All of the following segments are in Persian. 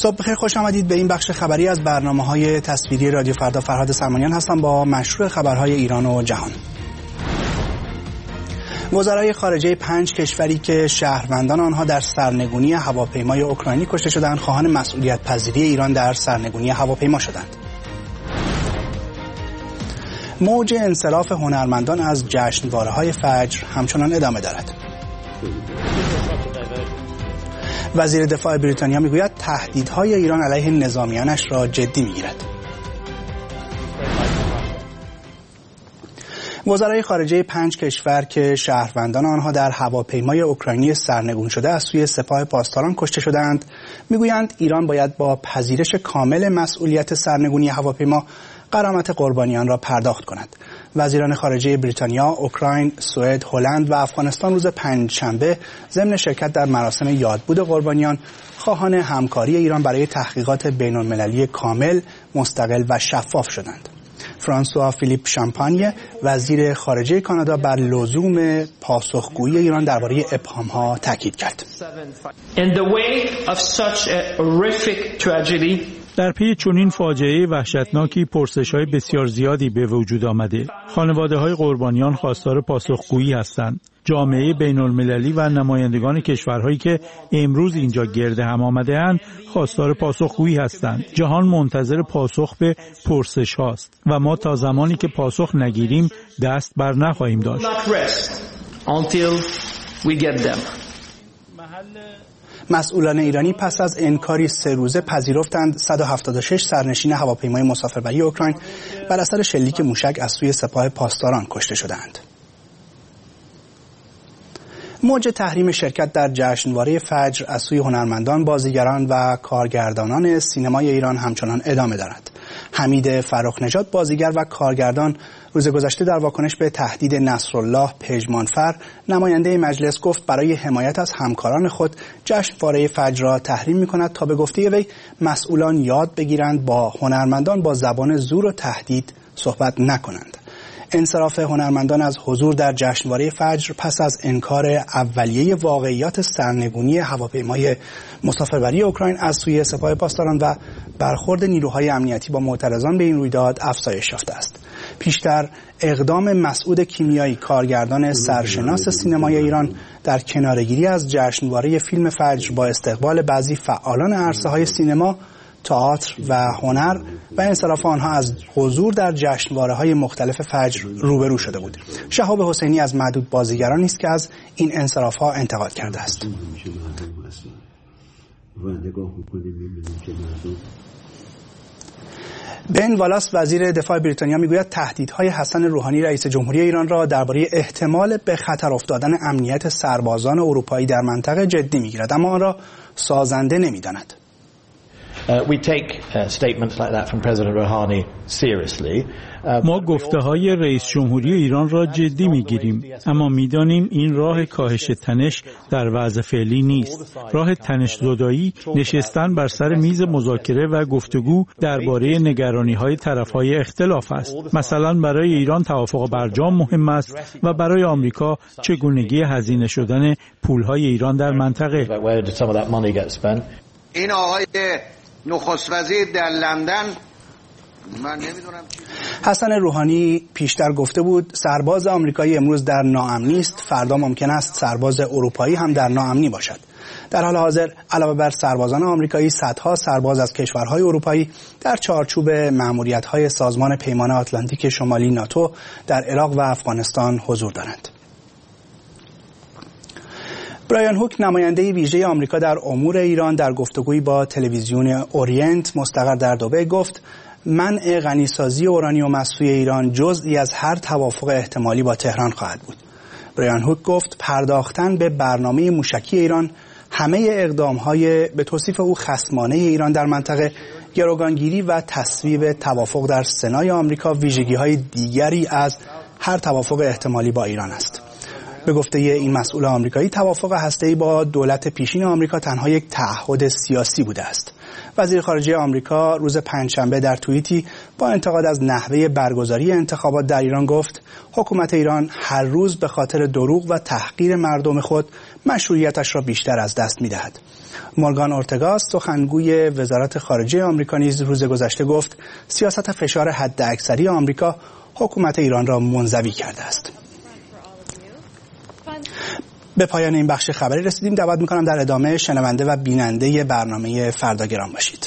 صبح بخیر، خوش آمدید به این بخش خبری از برنامه‌های تصویری رادیو فردا. فرهاد سرمانیان هستم با مشروع خبرهای ایران و جهان. وزرای خارجه 5 کشوری که شهروندان آنها در سرنگونی هواپیمای اوکراینی کشته شدند، خواهان مسئولیت پذیری ایران در سرنگونی هواپیما شدند. موج انصراف هنرمندان از جشنواره‌های فجر همچنان ادامه دارد. وزیر دفاع بریتانیا میگوید تهدیدهای ایران علیه نظامیانش را جدی میگیرد. وزرای خارجه 5 کشور که شهروندان آنها در هواپیمای اوکراینی سرنگون شده از سوی سپاه پاسداران کشته شدند میگویند ایران باید با پذیرش کامل مسئولیت سرنگونی هواپیما غرامت قربانیان را پرداخت کند. وزیران خارجه بریتانیا، اوکراین، سوئد، هلند و افغانستان روز پنجشنبه ضمن شرکت در مراسم یادبود قربانیان خواهان همکاری ایران برای تحقیقات بین‌المللی کامل، مستقل و شفاف شدند. فرانسوا فیلیپ شامپانیه، وزیر خارجه کانادا، بر لزوم پاسخگویی ایران درباره ابهام‌ها تاکید کرد. در پی چنین فاجعه وحشتناکی پرسش‌های بسیار زیادی به وجود آمده. خانواده‌های قربانیان خواستار پاسخگویی هستند. جامعه بین‌المللی و نمایندگان کشورهایی که امروز اینجا گرد هم آمده‌اند خواستار پاسخگویی هستند. جهان منتظر پاسخ به پرسش هاست و ما تا زمانی که پاسخ نگیریم دست بر نخواهیم داشت. مسئولان ایرانی پس از انکاری 3 روزه پذیرفتند 176 سرنشین هواپیمای مسافربری اوکراین بر اثر شلیک موشک از سوی سپاه پاسداران کشته شدند. موج تحریم شرکت در جشنواره فجر از سوی هنرمندان، بازیگران و کارگردانان سینمای ایران همچنان ادامه دارد. حمید فرخ‌نژاد، بازیگر و کارگردان، روز گذشته در واکنش به تهدید نصرالله پژمانفر، نماینده مجلس، گفت برای حمایت از همکاران خود جشنواره فجر را تحریم می‌کند تا به گفته وی مسئولان یاد بگیرند با هنرمندان با زبان زور و تهدید صحبت نکنند. انصراف هنرمندان از حضور در جشنواره فجر پس از انکار اولیه واقعیات سرنگونی هواپیمای مسافربری اوکراین از سوی سپاه پاسداران و برخورد نیروهای امنیتی با معترضان به این رویداد افزایش یافته است. پیشتر اقدام مسعود کیمیایی، کارگردان سرشناس سینمای ایران، در کناره‌گیری از جشنواره فیلم فجر با استقبال بعضی فعالان عرصه‌های سینما، تئاتر و هنر و انصراف آنها از حضور در جشنواره‌های مختلف فجر روبرو شده بود. شهاب حسینی از معدود بازیگرانی است که از این انصراف‌ها انتقاد کرده است. بن والاس، وزیر دفاع بریتانیا، میگوید تهدیدهای حسن روحانی رئیس جمهوری ایران را درباره احتمال به خطر افتادن امنیت سربازان اروپایی در منطقه جدی میگیرد، اما آن را سازنده نمیداند. ما گفته‌های رئیس جمهوری ایران را جدی می‌گیریم، اما می‌دانیم این راه کاهش تنش در وضع فعلی نیست. راه تنش زدایی نشستن بر سر میز مذاکره و گفتگو درباره نگرانی‌های طرف‌های اختلاف است. مثلا برای ایران توافق برجام مهم است و برای آمریکا چگونگی هزینه شدن پول‌های ایران در منطقه. این آقای نخست وزیر در لندن، من نمیدونم حسن روحانی پیشتر گفته بود سرباز آمریکایی امروز در ناامنی است، فردا ممکن است سرباز اروپایی هم در ناامنی باشد. در حال حاضر علاوه بر سربازان آمریکایی، صدها سرباز از کشورهای اروپایی در چارچوب مأموریت‌های سازمان پیمان آتلانتیک شمالی ناتو در عراق و افغانستان حضور دارند. برایان هوک، نماینده ویژه آمریکا در امور ایران، در گفتگویی با تلویزیون اورینت مستقر در دبی گفت منع غنیسازی اورانیوم از سوی ایران جزئی از هر توافق احتمالی با تهران خواهد بود. برایان هوک گفت پرداختن به برنامه موشکی ایران، همه اقدام‌های به توصیف او خصمانه ایران در منطقه، گروگانگیری و تصویب توافق در سنای آمریکا ویژگی‌های دیگری از هر توافق احتمالی با ایران است. به گفته این مسئول آمریکایی، توافق هسته‌ای با دولت پیشین آمریکا تنها یک تعهد سیاسی بوده است. وزیر خارجه آمریکا روز پنجشنبه در توییتی با انتقاد از نحوه برگزاری انتخابات در ایران گفت حکومت ایران هر روز به خاطر دروغ و تحقیر مردم خود مشروعیتش را بیشتر از دست می‌دهد. مورگان اورتگا، سخنگوی وزارت خارجه آمریکا، نیز روز گذشته گفت سیاست فشار حداکثری آمریکا حکومت ایران را منزوی کرده است. به پایان این بخش خبری رسیدیم. دعوت می‌کنم در ادامه شنونده و بیننده برنامه فردا گرام باشید.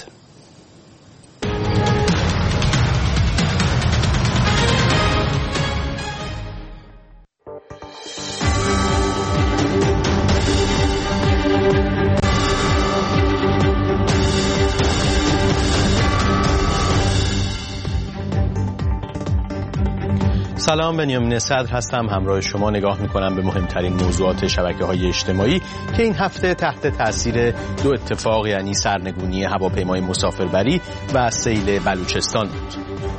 سلام، بنیامین صدر هستم. همراه شما نگاه میکنم به مهمترین موضوعات شبکه‌های اجتماعی که این هفته تحت تاثیر دو اتفاق، یعنی سرنگونی هواپیمای مسافربری و سیل بلوچستان بود.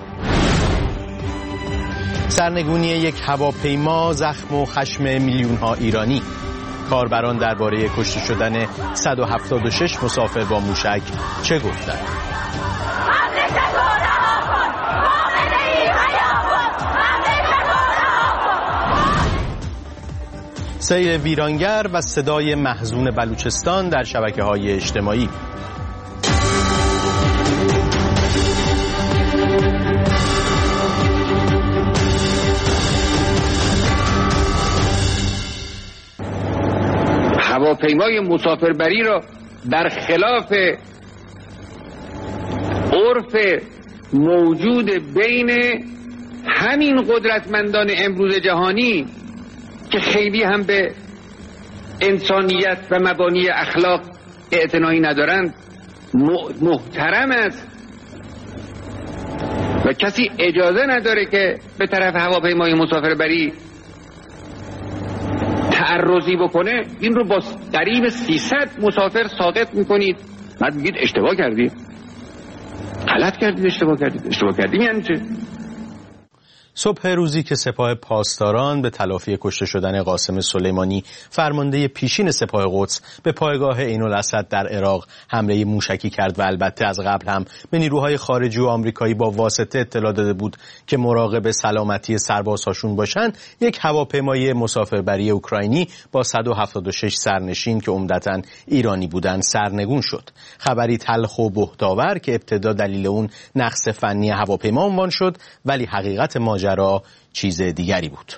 سرنگونی یک هواپیما زخم و خشم میلیون‌ها ایرانی. کاربران درباره کشته شدن 176 مسافر با موشک چه گفتند؟ سیر ویرانگر و صدای محزون بلوچستان در شبکه‌های اجتماعی. هواپیمای مسافربری را در خلاف عرف موجود بین همین قدرتمندان امروز جهانی که خیلی هم به انسانیت و مبانی اخلاق اعتنایی ندارند محترم است و کسی اجازه نداره که به طرف هواپیمای مسافربری تعرضی بکنه. این رو با قریب 300 مسافر ساقط میکنید، بعد میگید اشتباه کردید، غلط کردید، اشتباه کردید یعنی چه؟ صبح روزی که سپاه پاسداران به تلافی کشته شدن قاسم سلیمانی، فرمانده پیشین سپاه قدس، به پایگاه عین‌الاسد در عراق حمله موشکی کرد و البته از قبل هم به نیروهای خارجی و آمریکایی با واسطه اطلاع داده بود که مراقب سلامتی سربازهاشون باشن، یک هواپیمای مسافربری اوکراینی با 176 سرنشین که عمدتاً ایرانی بودند سرنگون شد. خبری تلخ و بهت‌آور که ابتدا دلیل اون نقص فنی هواپیما عنوان شد، ولی حقیقت ماجرا چیز دیگری بود.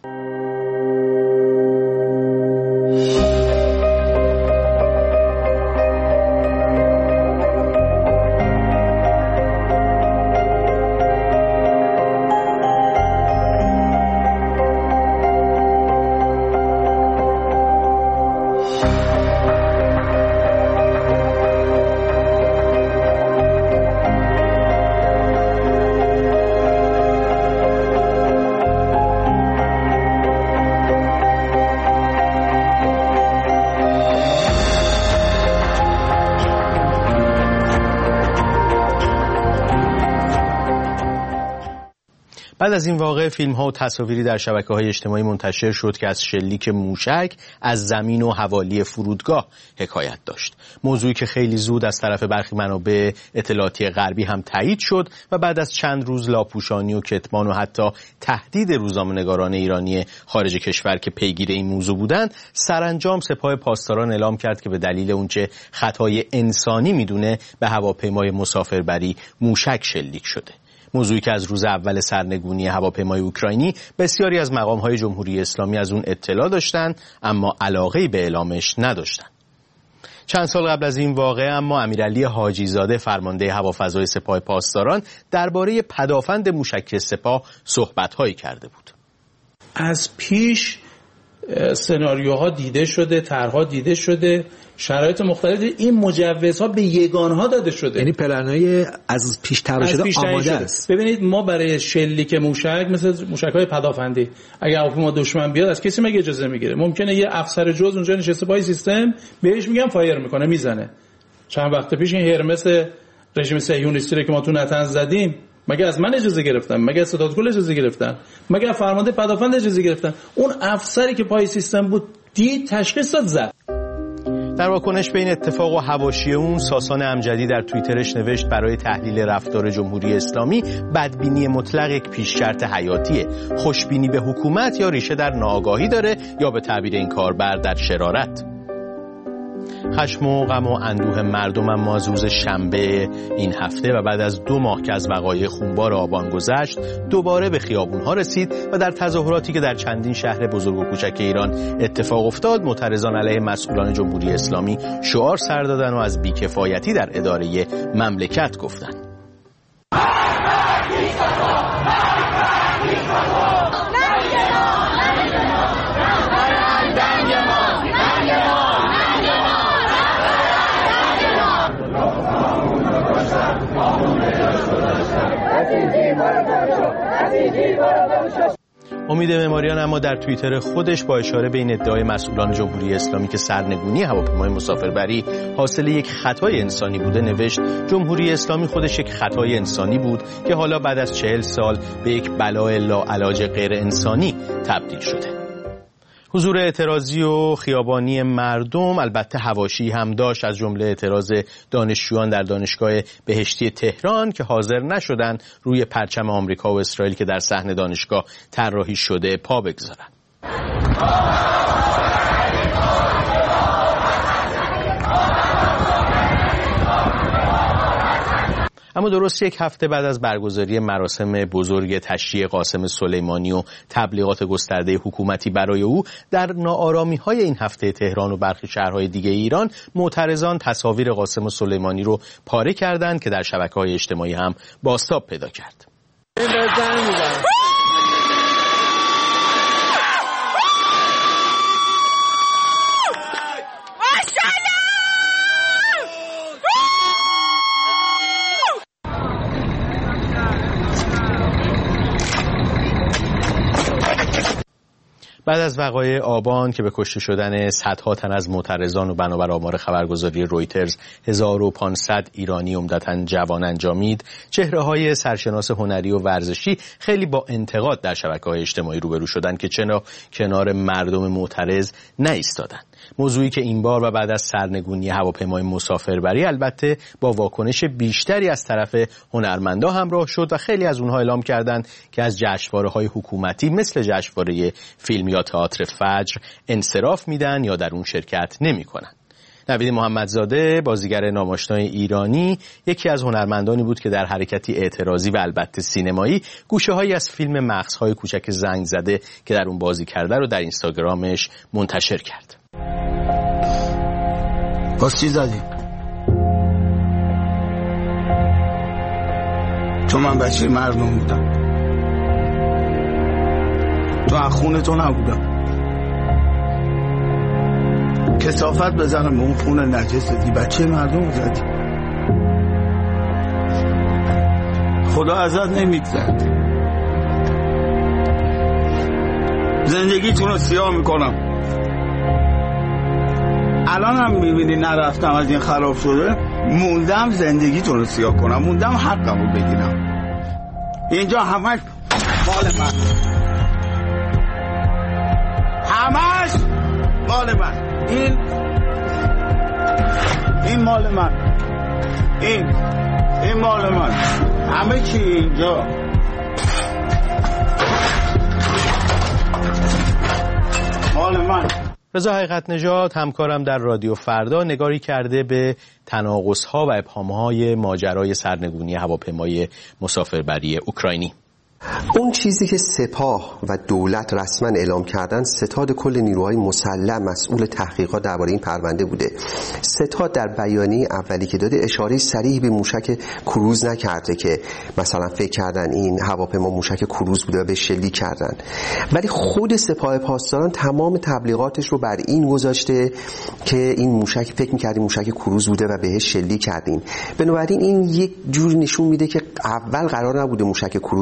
بعد از این واقعه فیلم‌ها و تصاویری در شبکه‌های اجتماعی منتشر شد که از شلیک موشک از زمین و حوالی فرودگاه حکایت داشت. موضوعی که خیلی زود از طرف برخی منابع اطلاعاتی غربی هم تایید شد و بعد از چند روز لاپوشانی و کتمان و حتی تهدید روزنامه‌نگاران ایرانی خارج کشور که پیگیر این موضوع بودند، سرانجام سپاه پاسداران اعلام کرد که به دلیل اونچه خطای انسانی میدونه به هواپیمای مسافربری موشک شلیک شده. موضوعی که از روز اول سرنگونی هواپیمای اوکراینی بسیاری از مقام‌های جمهوری اسلامی از اون اطلاع داشتند، اما علاقه‌ای به اعلامش نداشتند. چند سال قبل از این واقعه اما امیرعلی حاجی‌زاده، فرمانده هوافضای سپاه پاسداران، درباره پدافند موشکی سپاه صحبت‌هایی کرده بود. از پیش سناریوها دیده شده، طرح‌ها دیده شده، شرایط مختلف این مجوزها به یگانها داده شده، یعنی پلن‌های از پیش طراح شده آماده است. ببینید ما برای شلیک موشک مثل موشک‌های پدافندی اگر هواپیما دشمن بیاد از کسی مگه اجازه میگیره؟ ممکنه یه افسر جز اونجا نشسته پای سیستم بهش میگم فایر میکنه میزنه. چند وقت پیش این هرمس رژیم صهیونیستی رو که ما تو نتنز زدیم مگه از من اجازه گرفتن؟ مگه از ستادگل اجازه گرفتن؟ مگه از فرمانده پدافند اجازه گرفتن؟ اون افسری که پای سیستم بود دید، تشخیص داد، زد. در واکنش به این اتفاق و حواشی اون، ساسان امجدی در توییترش نوشت برای تحلیل رفتار جمهوری اسلامی بدبینی مطلق یک پیش‌شرط حیاتیه. خوشبینی به حکومت یا ریشه در ناآگاهی داره یا به تعبیر این کاربر در شرارت. خشم و غم و اندوه مردم اما از روز شنبه این هفته و بعد از 2 ماه که از وقایع خونبار آبان گذشت دوباره به خیابون‌ها رسید و در تظاهراتی که در چندین شهر بزرگ و کوچک ایران اتفاق افتاد، معترضان علیه مسئولان جمهوری اسلامی شعار سر دادن و از بیکفایتی در اداره مملکت گفتند. امید معماریان اما در توییتر خودش با اشاره به این ادعای مسئولان جمهوری اسلامی که سرنگونی هواپیمای مسافربری حاصل یک خطای انسانی بوده نوشت جمهوری اسلامی خودش یک خطای انسانی بود که حالا بعد از 40 سال به یک بلای لاعلاج غیر انسانی تبدیل شده. حضور اعتراضی و خیابانی مردم البته حواشی هم داشت، از جمله اعتراض دانشجویان در دانشگاه بهشتی تهران که حاضر نشدن روی پرچم آمریکا و اسرائیل که در صحن دانشگاه طراحی شده پا بگذارن. اما درست 1 هفته بعد از برگزاری مراسم بزرگ تشییع قاسم سلیمانی و تبلیغات گسترده حکومتی برای او، در ناآرامی‌های این هفته تهران و برخی شهرهای دیگه ایران معترضان تصاویر قاسم سلیمانی رو پاره کردند که در شبکه‌های اجتماعی هم بازتاب پیدا کرد. بعد از وقایع آبان که به کشته شدن صدها تن از معترضان و بنابر آمار خبرگزاری رویترز 1500 ایرانی عمدتاً جوان انجامید، چهره‌های سرشناس هنری و ورزشی خیلی با انتقاد در شبکه‌های اجتماعی روبرو شدند که چرا کنار مردم معترض نایستادند. موضوعی که این بار و بعد از سرنگونی هواپیمای مسافربری البته با واکنش بیشتری از طرف هنرمندا همراه شد و خیلی از اونها اعلام کردند که از جشنواره‌های حکومتی مثل جشنواره فیلم یا تئاتر فجر انصراف میدن یا در اون شرکت نمی‌کنن. نوید محمدزاده، بازیگر ناماشنای ایرانی، یکی از هنرمندانی بود که در حرکتی اعتراضی و البته سینمایی گوشه‌هایی از فیلم مغزهای کوچک زنگ زده که در اون بازی کرده رو در اینستاگرامش منتشر کرد. باز چی زدی؟ تو من بچه مردم بودم، تو از خونه تو نبودم، کثافت بزنم به اون خونه نجستی، بچه مردم زدی، خدا ازت نمیگذرد، زندگیتون رو سیاه میکنم. الان هم میبینی نرفتم از این خراب شده، موندم زندگیتون رو سیاه کنم، موندم حقم رو بگیرم. اینجا همش مال من، همش مال من، این مال من، این مال من، همه چی اینجا مال من. رضا حقیقت نژاد همکارم در رادیو فردا نگاری کرده به تناقض‌ها و ابهام‌های ماجرای سرنگونی هواپیمای مسافربری اوکراینی. اون چیزی که سپاه و دولت رسما اعلام کردن، ستاد کل نیروهای مسلح مسئول تحقیقات درباره این پرونده بوده. ستاد در بیانیه اولی که داده اشاره صریح به موشک کروز نکرده که مثلا فکر کردن این هواپیما موشک کروز بوده و به شلیک کردن، ولی خود سپاه پاسداران تمام تبلیغاتش رو بر این گذاشته که این موشک فکر می‌کردیم موشک کروز بوده و بهش شلیک کردیم. بنابراین این یک جور نشون میده که اول قرار نبوده موشک کروز مطرح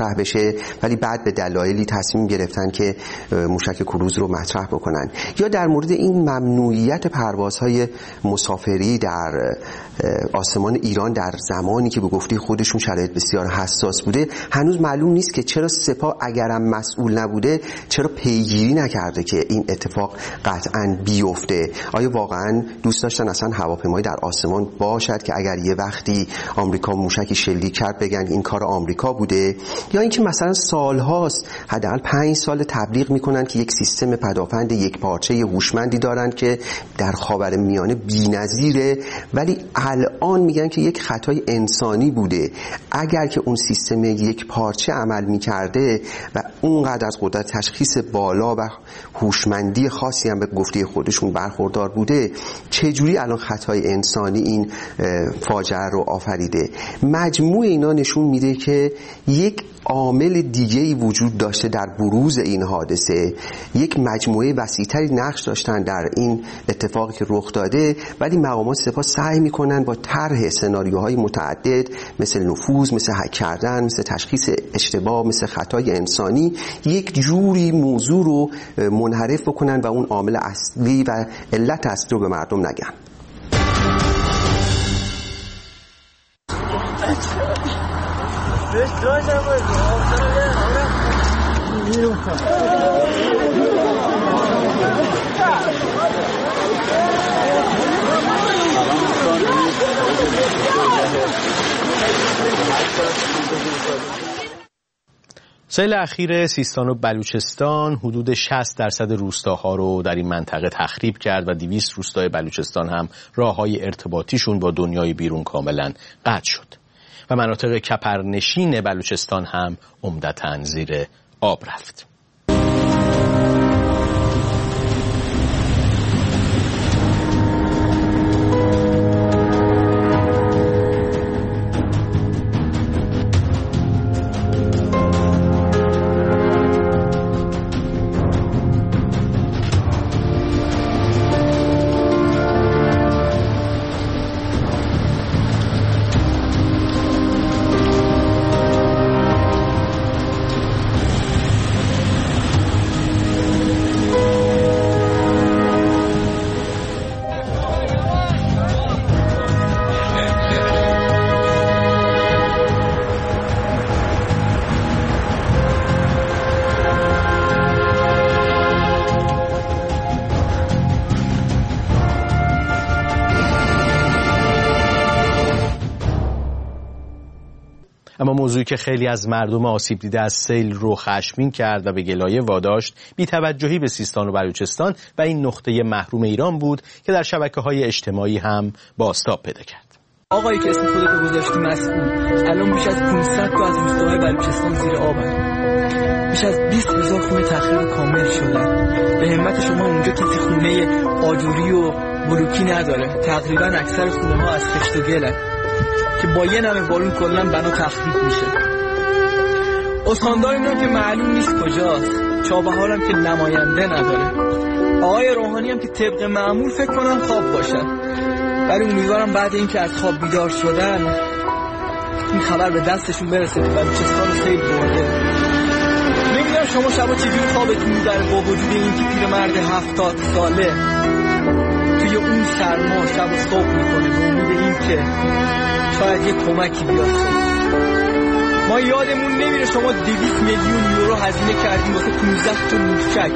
مطرح بشه، ولی بعد به دلایلی تصمیم گرفتن که موشک کروز رو مطرح بکنن. یا در مورد این ممنوعیت پروازهای مسافری در آسمان ایران در زمانی که به گفته خودشون شرایط بسیار حساس بوده، هنوز معلوم نیست که چرا سپاه اگرم مسئول نبوده چرا پیگیری نکرده که این اتفاق قطعاً بیفته. آیا واقعاً دوست داشتن اصلا هواپیمایی در آسمان باشد که اگر یه وقتی آمریکا موشکی شلیک کرد بگن این کار آمریکا بوده؟ یا اینکه مثلا سالهاست، حداقل 5 سال تبلیغ میکنن که یک سیستم پدافند یک پارچه هوشمندی دارن که در خاورمیانه بی‌نظیره، ولی الان میگن که یک خطای انسانی بوده. اگر که اون سیستم یک پارچه عمل میکرده و اونقدر از قدرت تشخیص بالا و هوشمندی خاصی هم به گفته خودشون برخوردار بوده، چجوری الان خطای انسانی این فاجعه رو آفریده؟ مجموع اینا نشون میده که یک عامل دیگه‌ای وجود داشته در بروز این حادثه. یک مجموعه وسیع‌تری نقش داشتن در این اتفاقی که رخ داده، ولی مقامات سپاه سعی میکنن با طرح سناریوهای متعدد مثل نفوذ، مثل هک کردن، مثل تشخیص اشتباه، مثل خطای انسانی، یک جوری موضوع رو منحرف بکنن و اون عامل اصلی و علت اصلی رو به مردم نگن. سیل اخیر سیستان و بلوچستان حدود 60% روستاها رو در این منطقه تخریب کرد و 200 روستای بلوچستان هم راههای ارتباطیشون با دنیای بیرون کاملا قطع شد و مناطق کپرنشین بلوچستان هم عمدتاً زیر آب رفت. اما موضوعی که خیلی از مردم آسیب دیده از سیل رو خشمگین کرد و به گلایه واداشت بی‌توجهی به سیستان و بلوچستان و این نقطه محروم ایران بود که در شبکه‌های اجتماعی هم بازتاب پیدا کرد. آقایی که اسم خودتو گذاشتی مسئول، الان بیش از 500 تا از روستاهای بلوچستان زیر آبن. بیش از 20,000 خونه تخریب کامل شدن. به همت شما اونجا کسی خونه آجوری و بلوکی نداره. تقریبا اکثر خونه‌ها از خشت و گلن که با یه نمه بارون کلا بنا تخریب میشه. استاندار اینم که معلوم نیست کجاست. چابهارم که نماینده نداره. آقای روحانی هم که طبق معمول فکر کنم خواب باشن. ولی امیدوارم بعد اینکه از خواب بیدار شدن این خبر به دستشون برسه که بلوچستان سیل برده. نمیدونم شما شبا چجوری خوابتون میبره با وجود اینکه پیرمرد 70 ساله توی اون سرما شب و صبح میکنه به امید اینکه شاید یه کمکی بیاد. ما یادمون نمیره شما 200 میلیون یورو هزینه کردیم واسه 15 تا موشک،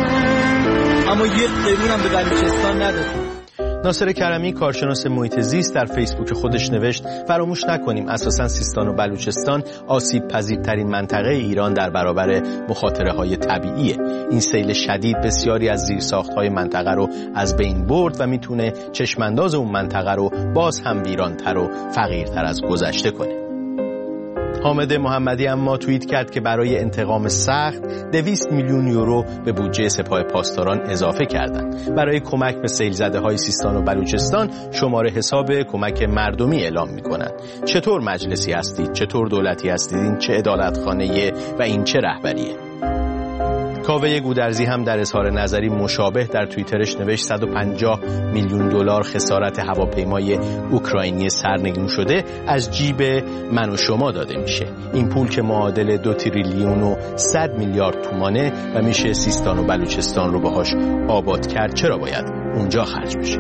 اما یه قرون هم به بلوچستان ندادیم. ناصر کرمی کارشناس محیط زیست در فیسبوک خودش نوشت فراموش نکنیم اساساً سیستان و بلوچستان آسیب پذیرترین منطقه ایران در برابر مخاطره‌های طبیعیه. این سیل شدید بسیاری از زیرساخت‌های منطقه رو از بین برد و میتونه چشمانداز اون منطقه رو باز هم ویران‌تر و فقیرتر از گذشته کنه. حامد محمدی اما توییت کرد که برای انتقام سخت 200 میلیون یورو به بودجه سپاه پاسداران اضافه کردند. برای کمک به سیل‌زده‌های سیستان و بلوچستان شماره حساب کمک مردمی اعلام می‌کنند. چطور مجلسی هستید؟ چطور دولتی هستید؟ این چه عدالتخانه‌ایه و این چه رهبریه؟ کاوه گودرزی هم در اظهار نظری مشابه در توییترش نوشت 150 میلیون دلار خسارت هواپیمای اوکراینی سرنگون شده از جیب من و شما داده میشه. این پول که معادل 2 تریلیون و 100 میلیارد تومانه و میشه سیستان و بلوچستان رو باهاش آباد کرد، چرا باید اونجا خرج بشه؟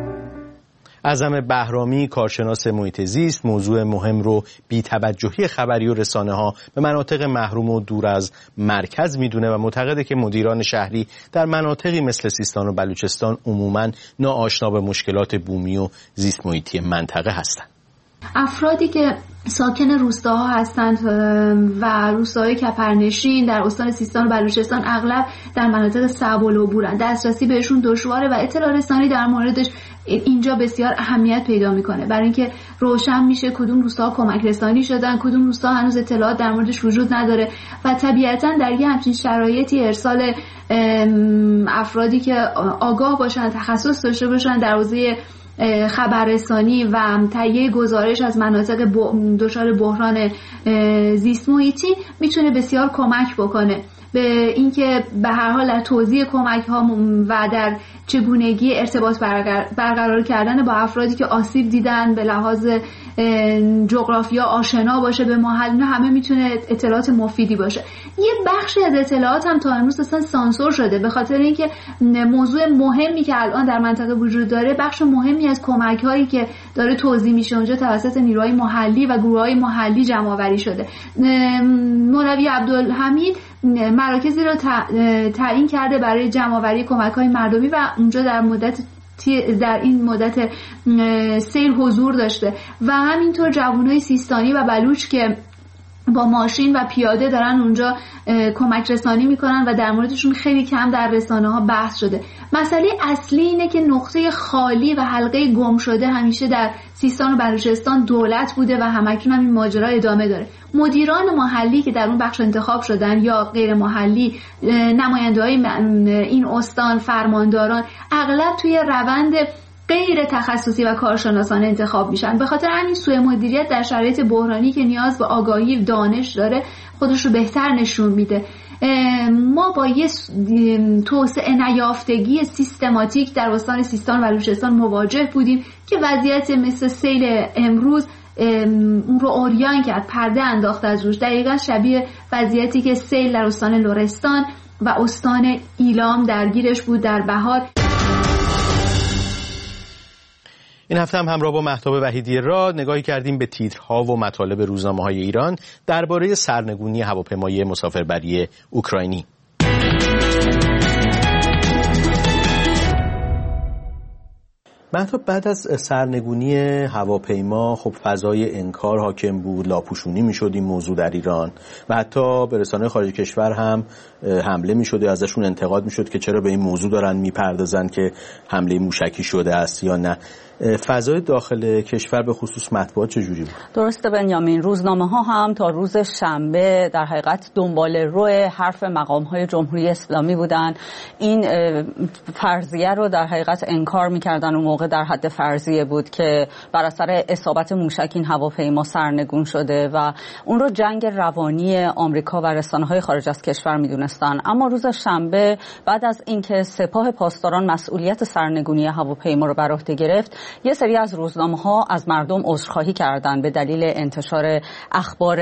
اعظم بهرامی، کارشناس محیط زیست، موضوع مهم رو بی‌توجهی خبری و رسانه‌ها به مناطق محروم و دور از مرکز میدونه و معتقده که مدیران شهری در مناطقی مثل سیستان و بلوچستان عموماً ناآشنا به مشکلات بومی و زیست محیطی منطقه هستند. افرادی که ساکن روستاها هستند و روستاهای کپرنشین در استان سیستان و بلوچستان اغلب در مناطق صعب العبورند، دسترسی بهشون دشواره و اطلاع رسانی در موردش اینجا بسیار اهمیت پیدا میکنه، برای اینکه روشن میشه کدوم روستاها کمک رسانی شدن، کدوم روستاها هنوز اطلاعات در موردش وجود نداره و طبیعتاً در یه همچین شرایطی ارسال افرادی که آگاه باشن، تخصص داشته باشن در حوزه خبررسانی و تهیه گزارش از مناطق دچار بحران زیست محیطی میتونه بسیار کمک بکنه به اینکه به هر حال در توزیع کمک ها و در چگونگی ارتباط برقرار کردن با افرادی که آسیب دیدن به لحاظ جغرافیا آشنا باشه به محل، اینا همه میتونه اطلاعات مفیدی باشه. یه بخشی از اطلاعات هم تا امروز اصلا سانسور شده به خاطر اینکه موضوع مهمی که الان در منطقه وجود داره، بخش مهمی از کمک هایی که داره توزیع میشه اونجا توسط نیروهای محلی و گروه‌های محلی جمع آوری شده. مولوی عبدالحمید مراکزی رو تعیین کرده برای جمع آوری کمک‌های مردمی و اونجا در این مدت سیل حضور داشته و همینطور جوانای سیستانی و بلوچ که با ماشین و پیاده دارن اونجا کمک رسانی میکنن و در موردشون خیلی کم در رسانه‌ها بحث شده. مسئله اصلی اینه که نقطه خالی و حلقه گم شده همیشه در سیستان و بلوچستان دولت بوده و همکنون هم این ماجرا ادامه داره. مدیران محلی که در اون بخش انتخاب شدن یا غیر محلی، نماینده‌های این استان، فرمانداران، اغلب توی روند غیر تخصصی و کارشناسانه انتخاب میشن. به خاطر همین سوء مدیریت در شرایط بحرانی که نیاز به آگاهی و دانش داره خودش رو بهتر نشون میده. ما با یه توسعه نیافتگی سیستماتیک در استان سیستان و بلوچستان مواجه بودیم که وضعیت مثل سیل امروز اون رو اوریان کرد، پرده انداخت از روش. دقیقا شبیه وضعیتی که سیل در استان لرستان و استان ایلام درگیرش بود در بهار. این هفته هم همراه با مهتاب وحیدی راد نگاهی کردیم به تیترها و مطالب روزنامه‌های ایران درباره سرنگونی هواپیمای مسافربری اوکراینی. مهتاب، بعد از سرنگونی هواپیما خب فضای انکار حاکم بود، لاپوشونی میشد این موضوع در ایران و حتی به رسانه‌های خارج کشور هم حمله میشد و ازشون انتقاد میشد که چرا به این موضوع دارن میپردازن که حمله موشکی شده است یا نه. فضای داخل کشور به خصوص مطبوعات چجوری بود؟ درسته بنیامین، روزنامه ها هم تا روز شنبه در حقیقت دنبال روی حرف مقام های جمهوری اسلامی بودن. این فرضیه رو در حقیقت انکار میکردن. اون موقع در حد فرضیه بود که بر اثر اصابت موشک این هواپیما سرنگون شده و اون رو جنگ روانی آمریکا و رسانه های خارج از کشور میدونستن. اما روز شنبه بعد از اینکه سپاه پاسداران مسئولیت سرنگونی هواپیما رو بر عهده گرفت، یه سری از روزنامه‌ها از مردم عذرخواهی کردند به دلیل انتشار اخبار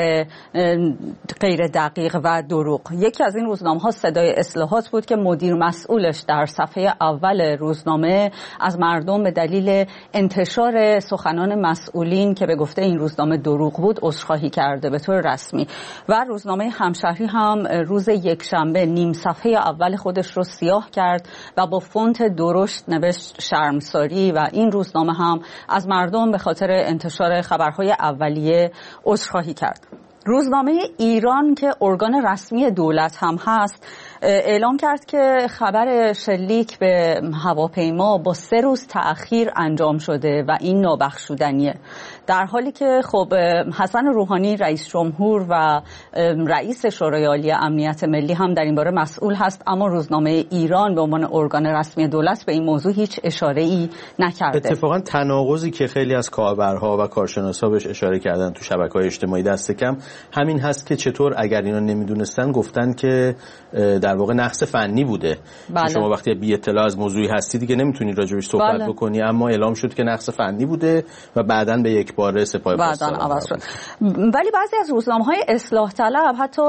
غیر دقیق و دروغ. یکی از این روزنامه‌ها صدای اصلاحات بود که مدیر مسئولش در صفحه اول روزنامه از مردم به دلیل انتشار سخنان مسئولین که به گفته این روزنامه دروغ بود عذرخواهی کرده به طور رسمی. و روزنامه همشهری هم روز یکشنبه نیم صفحه اول خودش رو سیاه کرد و با فونت درشت نوشت شرمساری و این روزنامه هم از مردم به خاطر انتشار خبرهای اولیه عذرخواهی کرد. روزنامه ایران که ارگان رسمی دولت هم هست اعلام کرد که خبر شلیک به هواپیما با 3 روز تأخیر انجام شده و این نابخشودنیه، در حالی که خب حسن روحانی رئیس جمهور و رئیس شورای عالی امنیت ملی هم در این باره مسئول هست، اما روزنامه ایران به عنوان ارگان رسمی دولت به این موضوع هیچ اشاره‌ای نکرده. اتفاقا تناقضی که خیلی از کاربرها و کارشناسا بهش اشاره کردن تو شبکه‌های اجتماعی دست کم همین هست که چطور اگر اینا نمیدونستن گفتن که در در واقع نقص فنی بوده. بله. شما وقتی بی اطلاع از موضوعی هستی دیگه نمیتونی راجعش صحبت بکنی، اما اعلام شد که نقص فنی بوده و بعداً به یک باره سپاه پاسداران عوض شد. ولی بعضی از روزنامه‌های اصلاح طلب حتی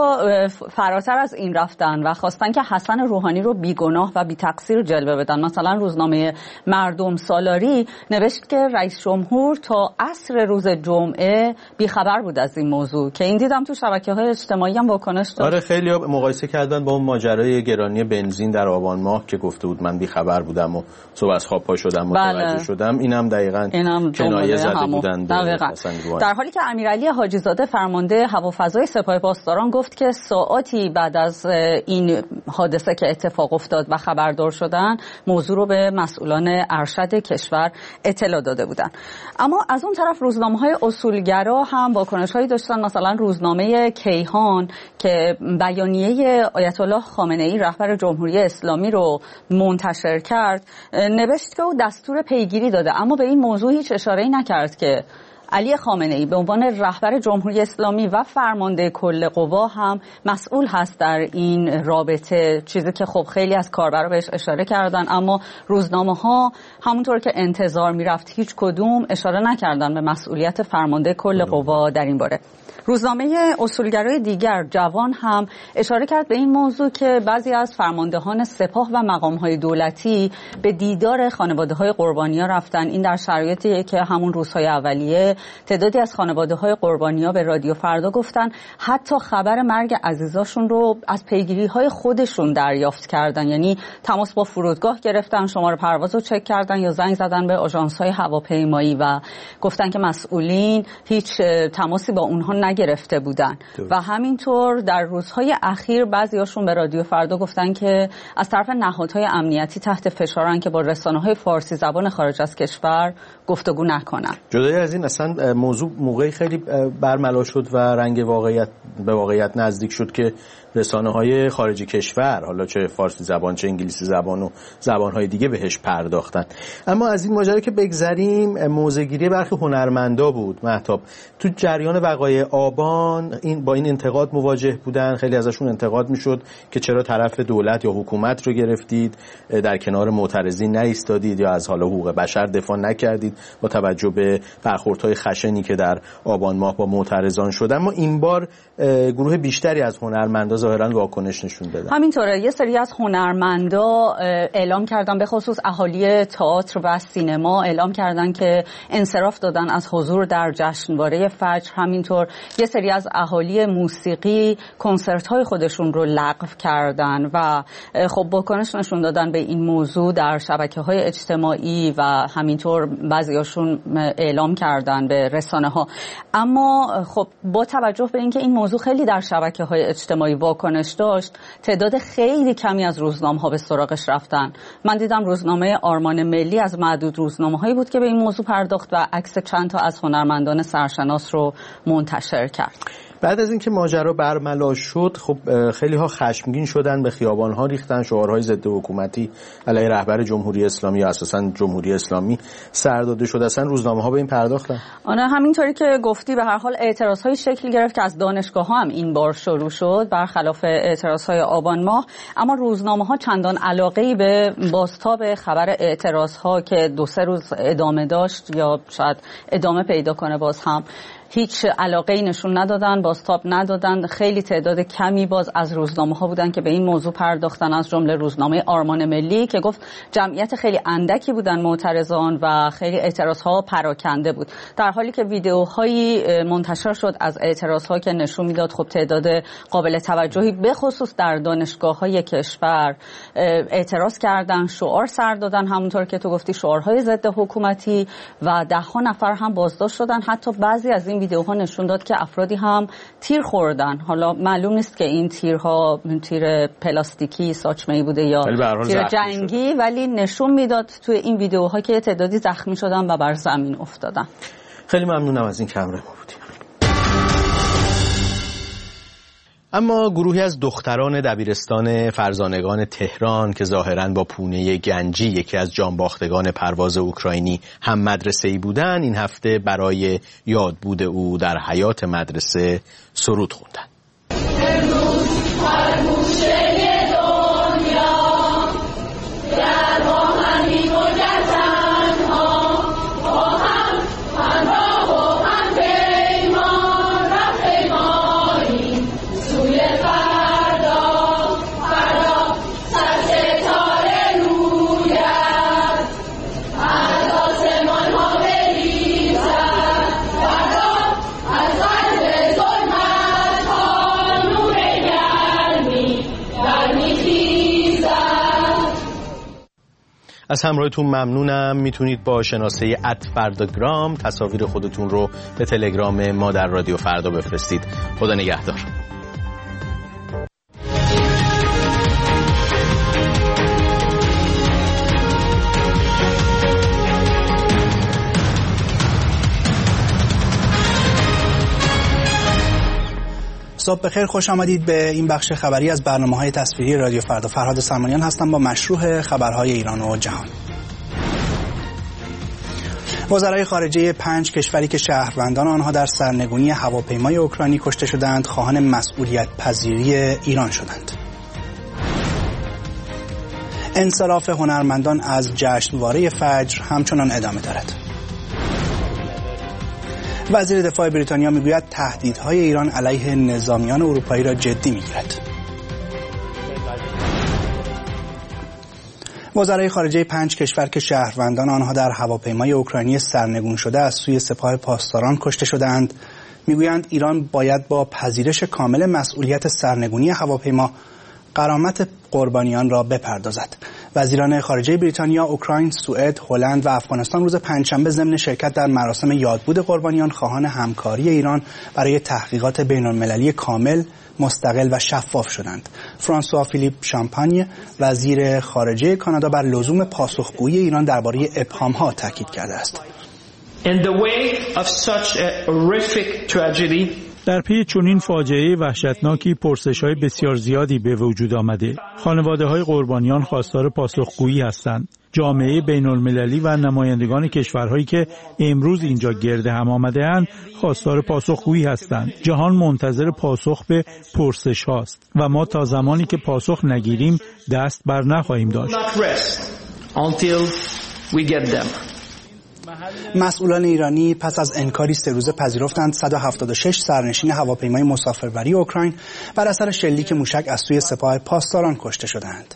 فراتر از این رفتن و خواستن که حسن روحانی رو بیگناه و بی تقصیر جلوه بدن. مثلا روزنامه مردم سالاری نوشت که رئیس جمهور تا عصر روز جمعه بیخبر بود از این موضوع، که این دیدم تو شبکه‌های اجتماعی هم واکنش داشت. آره خیلی‌ها مقایسه کردن با اون ماجرای گرانی بنزین در آبان ماه که گفته بود من بیخبر بودم و صبح از خواب پا شدم متوجه شدم. اینم دقیقاً کنایه زده بودن. در حالی که امیرعلی حاجی زاده فرمانده هوافضای سپاه پاسداران گفت که ساعاتی بعد از این حادثه که اتفاق افتاد و خبردار شدن، موضوع رو به مسئولان ارشد کشور اطلاع داده بودن. اما از اون طرف روزنامه‌های اصولگرا هم واکنش‌هایی داشتن. مثلا روزنامه کیهان که بیانیه آیت الله خامنه‌ای رهبر جمهوری اسلامی رو منتشر کرد، نوشت که او دستور پیگیری داده، اما به این موضوع هیچ اشاره‌ای نکرد که علی خامنه‌ای به عنوان رهبر جمهوری اسلامی و فرمانده کل قوا هم مسئول هست در این رابطه، چیزی که خب خیلی از کاربرا بهش اشاره کردن، اما روزنامه‌ها همونطور که انتظار می‌رفت هیچ کدوم اشاره نکردن به مسئولیت فرمانده کل قوا در این باره. روزنامه اصولگرای دیگر جوان هم اشاره کرد به این موضوع که بعضی از فرماندهان سپاه و مقام‌های دولتی به دیدار خانواده‌های قربانی‌ها رفتن. این در شرایطی که همون روزهای اولیه تعدادی از خانواده‌های قربانی‌ها به رادیو فردا گفتن حتی خبر مرگ عزیزاشون رو از پیگیری‌های خودشون دریافت کردن، یعنی تماس با فرودگاه گرفتن، شماره پرواز رو چک کردن یا زنگ زدن به آژانس‌های هواپیمایی و گفتن که مسئولین هیچ تماسی با اونها نگرفته بودن. و همینطور در روزهای اخیر بعضیاشون به رادیو فردا گفتن که از طرف نهادهای امنیتی تحت فشارن که با رسانه‌های فارسی زبان خارج از کشور گفتگو نکنن. جدای از این اصلا موضوع موقعی خیلی برملا شد و رنگ به واقعیت نزدیک شد که رسانه‌های خارجی کشور، حالا چه فارسی زبان چه انگلیسی زبان و زبان‌های دیگه بهش پرداختن. اما از این ماجرا که بگذریم، موضع‌گیری برخی هنرمندا بود. مهتاب تو جریان وقایع آبان با این انتقاد مواجه بودن، خیلی ازشون انتقاد میشد که چرا طرف دولت یا حکومت رو گرفتید، در کنار معترضین نایستادید یا از حال حقوق بشر دفاع نکردید با توجه به برخوردهای خشنی که در آبان ماه با معترضان شد. اما این بار گروه بیشتری از هنرمندا ظاهراً واکنش نشون دادن. همینطوره، یه سری از هنرمندا اعلام کردن، به خصوص اهالی تئاتر و سینما اعلام کردن که انصراف دادن از حضور در جشنواره فجر. همینطور یه سری از اهالی موسیقی کنسرت‌های خودشون رو لغو کردن و خب واکنش نشون دادن به این موضوع در شبکه‌های اجتماعی و همینطور بعضیاشون اعلام کردن به رسانه‌ها. اما خب با توجه به اینکه این موضوع خیلی در شبکه‌های اجتماعی واکنش داشت، تعداد خیلی کمی از روزنامه‌ها به سراغش رفتن. من دیدم روزنامه آرمان ملی از معدود روزنامه‌هایی بود که به این موضوع پرداخت و عکس چند تا از هنرمندان سرشناس رو منتشر کرد. بعد از اینکه ماجرا برملا شد، خب خیلی ها خشمگین شدن، به خیابان ها ریختن، شعارهای ضد حکومتی علیه رهبر جمهوری اسلامی یا اساساً جمهوری اسلامی سر داده شد. اصلا روزنامه ها به این پرداختن؟ آره، همینطوری که گفتی به هر حال اعتراض های شکل گرفت که از دانشگاه ها هم این بار شروع شد برخلاف اعتراض های آبان ماه، اما روزنامه ها چندان علاقه‌ای به بازتاب خبر اعتراض ها که 2-3 روز ادامه داشت یا شاید ادامه پیدا کنه باز هم هیچ علاقه‌ای نشون ندادن، بازتاب ندادن. خیلی تعداد کمی باز از روزنامه‌ها بودن که به این موضوع پرداختن، از جمله روزنامه آرمان ملی که گفت جمعیت خیلی اندکی بودن معترضان و خیلی اعتراض‌ها پراکنده بود، در حالی که ویدیوهایی منتشر شد از اعتراض‌ها که نشون میداد خب تعداد قابل توجهی به خصوص در دانشگاه‌های کشور اعتراض کردن، شعار سر دادن، همونطور که تو گفتی شعارهای ضد حکومتی و 10 نفر هم بازداشت شدن. حتی بعضی از این ویدیوها نشون داد که افرادی هم تیر خوردن. حالا معلوم نیست که این تیرها تیر پلاستیکی ساچمه‌ای بوده یا تیر جنگی، ولی نشون میداد توی این ویدیوها که تعدادی زخمی شدن و بر زمین افتادن. خیلی ممنونم از این که همراه ما بودید. اما گروهی از دختران دبیرستان فرزانگان تهران که ظاهراً با پونه گنجی، یکی از جانباختگان پرواز اوکراینی، هم مدرسه‌ای بودن، این هفته برای یادبود او در حیاط مدرسه سرود خوندن. از همراهتون ممنونم. میتونید با شناسه @فرداگرام تصاویر خودتون رو به تلگرام ما در رادیو فردا بفرستید. خدا نگهدار. صبح بخیر، خوش آمدید به این بخش خبری از برنامه‌های تصویری رادیو فردا. فرهاد سلمانیان هستم با مشروح خبرهای ایران و جهان. وزرای خارجه 5 کشوری که شهروندان آنها در سرنگونی هواپیمای اوکراینی کشته شدند خواهان مسئولیت پذیری ایران شدند. انصراف هنرمندان از جشنواره فجر همچنان ادامه دارد. وزیر دفاع بریتانیا میگوید تهدیدهای ایران علیه نظامیان اروپایی را جدی میگیرد. وزرای خارجه 5 کشور که شهروندان آنها در هواپیمای اوکراینی سرنگون شده از سوی سپاه پاسداران کشته شدند میگویند ایران باید با پذیرش کامل مسئولیت سرنگونی هواپیما غرامت قربانیان را بپردازد. وزیران خارجه بریتانیا، اوکراین، سوئد، هلند و افغانستان روز پنجشنبه ضمن شرکت در مراسم یادبود قربانیان خواهان همکاری ایران برای تحقیقات بین‌المللی کامل، مستقل و شفاف شدند. فرانسوا فیلیپ شامپانیه، وزیر خارجه کانادا، بر لزوم پاسخگویی ایران درباره ابهام‌ها تاکید کرده است. در پی چنین فاجعه وحشتناکی پرسش‌های بسیار زیادی به وجود آمده. خانواده‌های قربانیان خواستار پاسخگویی هستند. جامعه بین‌المللی و نمایندگان کشورهایی که امروز اینجا گرد هم آمده‌اند خواستار پاسخگویی هستند. جهان منتظر پاسخ به پرسش هاست و ما تا زمانی که پاسخ نگیریم دست بر نخواهیم داشت. مسئولان ایرانی پس از انکاری 3 روزه پذیرفتند 176 سرنشین هواپیمای مسافربری اوکراین بر اثر شلیک موشک از سوی سپاه پاسداران کشته شدند.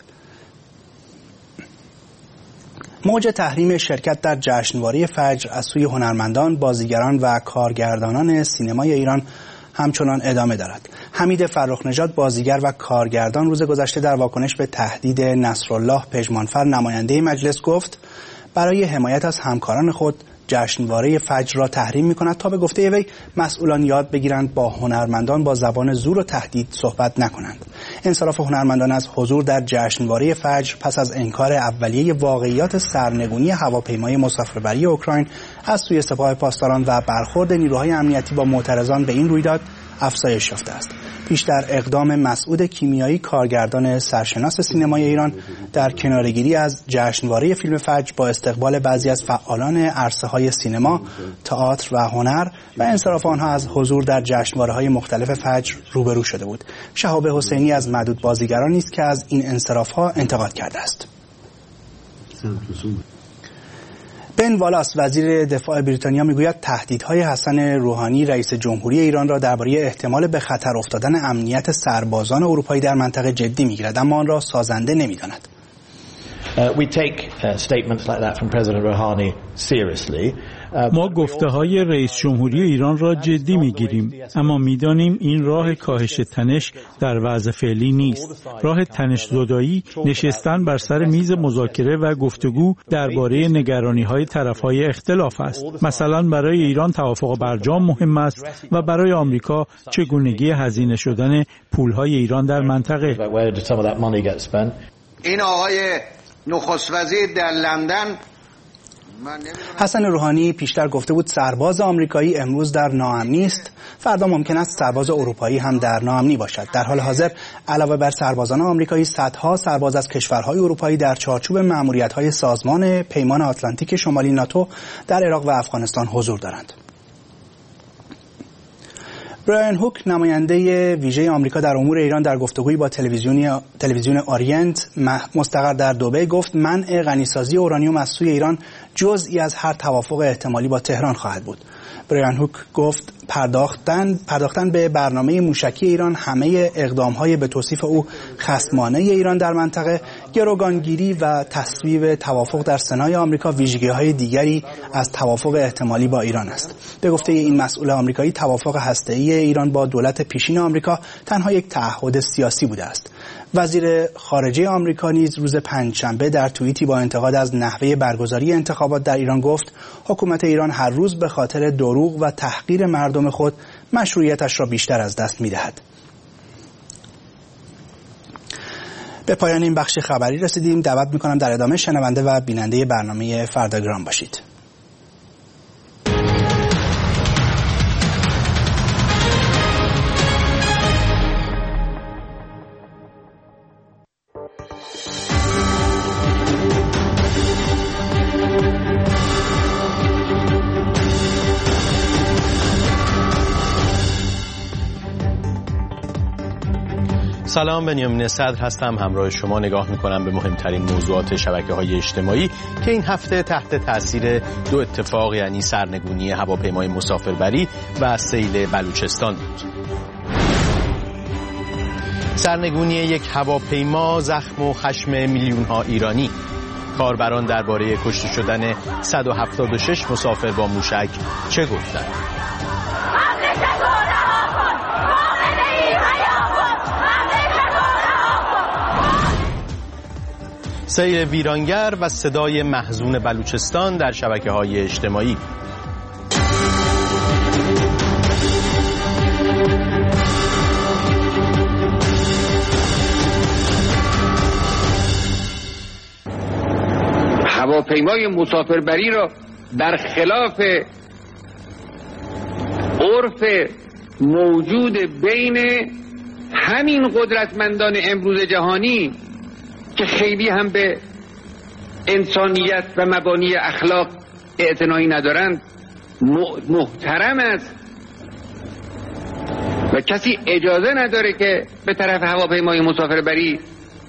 موج تحریم شرکت در جشنواره فجر از سوی هنرمندان، بازیگران و کارگردانان سینمای ایران همچنان ادامه دارد. حمید فرخ‌نژاد، بازیگر و کارگردان، روز گذشته در واکنش به تهدید نصرالله پژمانفر نماینده مجلس گفت برای حمایت از همکاران خود جشنواره فجر را تحریم می‌کند تا به گفته وی مسئولان یاد بگیرند با هنرمندان با زبان زور و تهدید صحبت نکنند. انصراف هنرمندان از حضور در جشنواره فجر پس از انکار اولیه واقعیات سرنگونی هواپیمای مسافربری اوکراین از سوی سپاه پاسداران و برخورد نیروهای امنیتی با معترضان به این رویداد افزایش یافته است. پیشتر اقدام مسعود کیمیایی، کارگردان سرشناس سینمای ایران، در کناره‌گیری از جشنواره فیلم فجر با استقبال بعضی از فعالان عرصه‌های سینما، تئاتر و هنر و انصراف آنها از حضور در جشنواره‌های مختلف فجر روبرو شده بود. شهاب حسینی از معدود بازیگرانی است که از این انصراف‌ها انتقاد کرده است. بن والاس، وزیر دفاع بریتانیا، میگوید تهدیدهای حسن روحانی رئیس جمهوری ایران را درباره احتمال به خطر افتادن امنیت سربازان اروپایی در منطقه جدی میگیرد، اما آن را سازنده نمیداند. ما گفته‌های رئیس جمهوری ایران را جدی می‌گیریم، اما می‌دانیم این راه کاهش تنش در وضع فعلی نیست. راه تنش زدایی نشستن بر سر میز مذاکره و گفتگو درباره نگرانی‌های طرف‌های اختلاف است. مثلا برای ایران توافق برجام مهم است و برای آمریکا چگونگی هزینه شدن پول‌های ایران در منطقه. این آقای نخست وزیر در لندن حسن روحانی پیشتر گفته بود سرباز آمریکایی امروز در ناامنی است، فردا ممکن است سرباز اروپایی هم در ناامنی باشد. در حال حاضر علاوه بر سربازان آمریکایی، صدها سرباز از کشورهای اروپایی در چارچوب مأموریت‌های سازمان پیمان آتلانتیک شمالی ناتو در عراق و افغانستان حضور دارند. برایان هوک، نماینده ویژه آمریکا در امور ایران، در گفتگویی با تلویزیون آرینت مستقر در دبی گفت منع غنیسازی اورانیوم از سوی ایران جزئی از هر توافق احتمالی با تهران خواهد بود. برایان هوک گفت پرداختن به برنامه موشکی ایران همه اقدام‌های به توصیف او خصمانه ایران در منطقه، گروگانگیری و تصویب توافق در سنای آمریکا ویژگی‌های دیگری از توافق احتمالی با ایران است. به گفته این مسئول آمریکایی، توافق هسته‌ای ایران با دولت پیشین آمریکا تنها یک تعهد سیاسی بوده است. وزیر خارجه آمریکا نیز روز پنجشنبه در توییتی با انتقاد از نحوه برگزاری انتخابات در ایران گفت حکومت ایران هر روز به خاطر دروغ و تحقیر مردم خود مشروعیتش را بیشتر از دست می‌دهد. به پایان این بخش خبری رسیدیم. دعوت می‌کنم در ادامه شنونده و بیننده برنامه فرداگرام باشید. سلام، بنیامین صدر هستم. همراه شما نگاه میکنم به مهمترین موضوعات شبکه‌های اجتماعی که این هفته تحت تاثیر دو اتفاق، یعنی سرنگونی هواپیمای مسافربری و سیل بلوچستان بود. سرنگونی یک هواپیما زخم و خشم میلیون‌ها ایرانی. کاربران درباره کشته شدن 176 مسافر با موشک چه گفتند؟ سیر ویرانگر و صدای محزون بلوچستان در شبکه‌های اجتماعی. هواپیمای مسافربری را در خلاف عرف موجود بین همین قدرتمندان امروز جهانی که خیلی هم به انسانیت و مبانی اخلاق اعتنایی ندارند محترم است و کسی اجازه نداره که به طرف هواپیمای مسافربری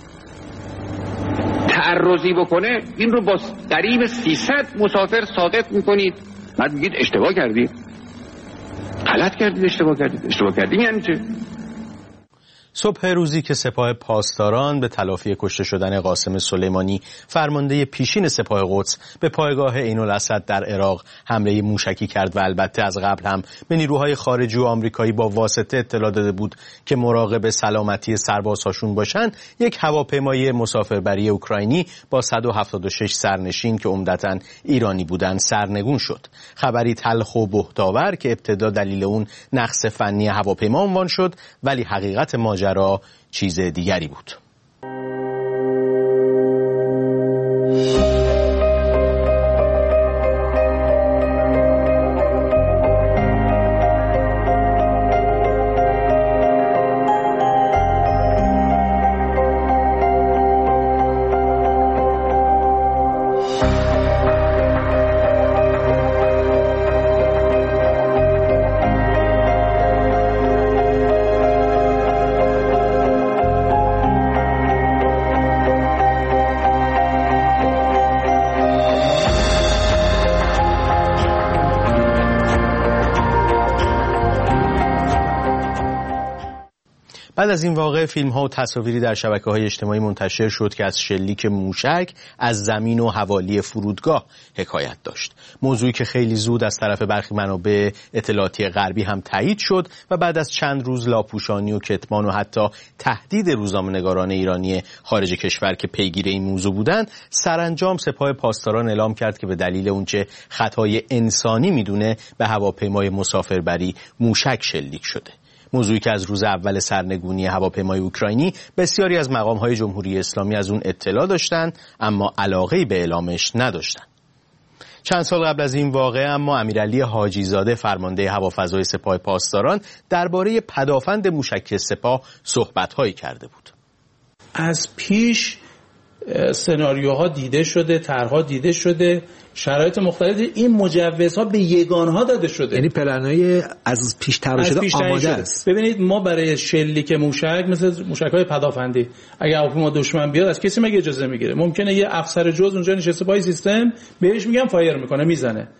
تعرضی بکنه. این رو با قریب 300 مسافر ساقط میکنید، بعد میگید اشتباه کردید، غلط کردید، اشتباه کردید یعنی چه؟ صبح روزی که سپاه پاسداران به تلافی کشته شدن قاسم سلیمانی فرمانده پیشین سپاه قدس به پایگاه عین الاسد در عراق حمله موشکی کرد و البته از قبل هم به نیروهای خارجی و آمریکایی با واسطه اطلاع داده بود که مراقب سلامتی سربازهاشون باشن، یک هواپیمای مسافربری اوکراینی با 176 سرنشین که عمدتاً ایرانی بودن سرنگون شد. خبری تلخ و بهت‌آور که ابتدا دلیل اون نقص فنی هواپیما عنوان شد، ولی حقیقت ماجرا چیز دیگری بود. بعد از این واقعه فیلم‌ها و تصاویری در شبکه‌های اجتماعی منتشر شد که از شلیک موشک از زمین و حوالی فرودگاه حکایت داشت. موضوعی که خیلی زود از طرف برخی منابع اطلاعاتی غربی هم تایید شد و بعد از چند روز لاپوشانی و کتمان و حتی تهدید روزنامه‌نگاران ایرانی خارج کشور که پیگیر این موضوع بودند، سرانجام سپاه پاسداران اعلام کرد که به دلیل اونچه خطای انسانی میدونه به هواپیمای مسافربری موشک شلیک شده. موضوعی که از روز اول سرنگونی هواپیمای اوکراینی بسیاری از مقام‌های جمهوری اسلامی از اون اطلاع داشتند، اما علاقه‌ای به اعلامش نداشتند. چند سال قبل از این واقعه اما امیرعلی حاجی‌زاده فرمانده هوافضای سپاه پاسداران درباره پدافند موشکی سپاه صحبت‌هایی کرده بود. از پیش سناریوها دیده شده، طرح‌ها دیده شده، شرایط مختلف این مجوزها به یگانها داده شده، یعنی پلن‌های از پیش طراحی شده آماده است. ببینید ما برای شلیک موشک مثل موشک‌های پدافندی اگر هواپیما دشمن بیاد از کسی مگه اجازه میگیره؟ ممکنه یه افسر جز اونجا نشسته پای سیستم بهش میگم فایر میکنه، میزنه.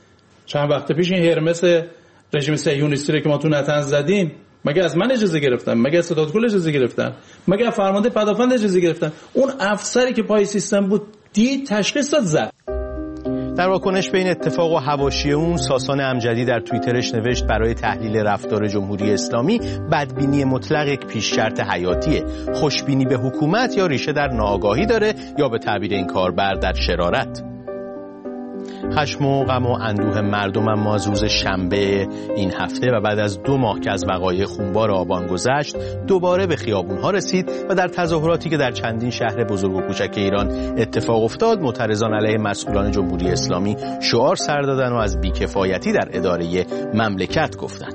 چند وقت پیش این هرمس رژیم صهیونیستی رو که ما تو نطنز زدیم، مگه از من اجازه گرفتن؟ مگه از ستاد کل اجازه گرفتن؟ مگه از فرمانده پدافند اجازه گرفتن؟ اون افسری که پای سیستم بود دید، تشخیص داد، زد. در واکنش به این اتفاق و حواشی اون، ساسان امجدی در توییترش نوشت برای تحلیل رفتار جمهوری اسلامی بدبینی مطلق یک پیش شرط حیاتیه. خوشبینی به حکومت یا ریشه در ناآگاهی داره یا به تعبیر این کاربر در شرارت. خشم و غم و اندوه مردم اما از روز شنبه این هفته و بعد از 2 ماه که از وقایع خونبار آبان گذشت دوباره به خیابون‌ها رسید و در تظاهراتی که در چندین شهر بزرگ و کوچک ایران اتفاق افتاد، معترضان علیه مسئولان جمهوری اسلامی شعار سر دادن و از بیکفایتی در اداره مملکت گفتند.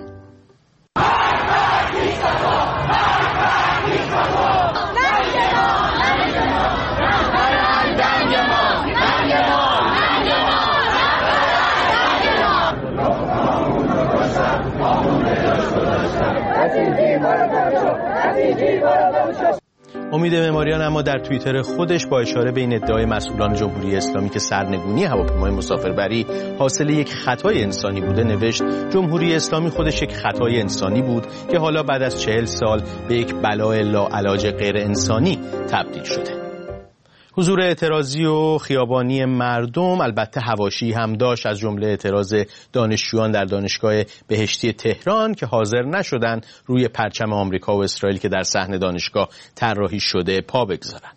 امید معماریان اما در توییتر خودش با اشاره به این ادعای مسئولان جمهوری اسلامی که سرنگونی هواپیمای مسافربری حاصل یک خطای انسانی بوده نوشت جمهوری اسلامی خودش یک خطای انسانی بود که حالا بعد از 40 سال به یک بلای لاعلاج غیر انسانی تبدیل شده. حضور اعتراضی و خیابانی مردم البته حواشی هم داشت، از جمله اعتراض دانشجویان در دانشگاه بهشتی تهران که حاضر نشدن روی پرچم آمریکا و اسرائیل که در صحن دانشگاه طراحی شده پا بگذارن.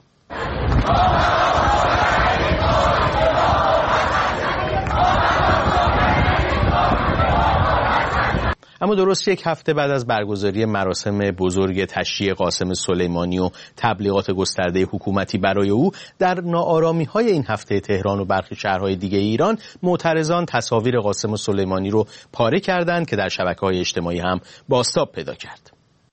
اما درست 1 هفته بعد از برگزاری مراسم بزرگ تشییع قاسم سلیمانی و تبلیغات گسترده حکومتی برای او، در ناآرامی‌های این هفته تهران و برخی شهرهای دیگه ایران معترضان تصاویر قاسم سلیمانی رو پاره کردند که در شبکه‌های اجتماعی هم بازتاب پیدا کرد.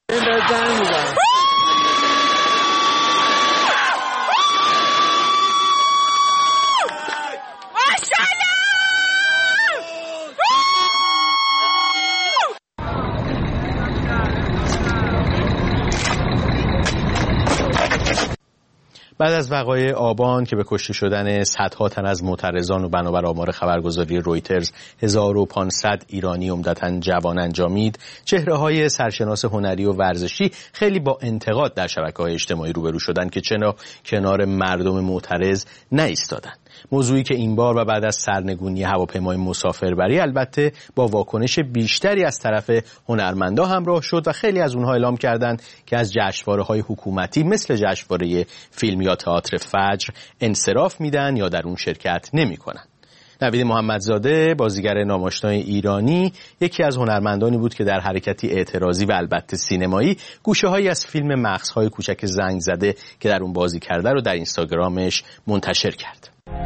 بعد از وقایع آبان که به کشته شدن صدها تن از معترضان و بنابر آمار خبرگزاری رویترز 1500 ایرانی عمدتاً جوان انجامید، چهره‌های سرشناس هنری و ورزشی خیلی با انتقاد در شبکه‌های اجتماعی روبرو شدند که چرا کنار مردم معترض نایستادند. موضوعی که این بار و بعد از سرنگونی هواپیمای مسافربری البته با واکنش بیشتری از طرف هنرمندا همراه شد و خیلی از اونها اعلام کردند که از جشنواره‌های حکومتی مثل جشنواره فیلم یا تئاتر فجر انصراف میدن یا در اون شرکت نمی‌کنن. نوید محمدزاده، بازیگر ناماشنای ایرانی، یکی از هنرمندانی بود که در حرکتی اعتراضی و البته سینمایی گوشه‌هایی از فیلم مغزهای کوچک زنگ زده که در اون بازی کرده رو در اینستاگرامش منتشر کرد.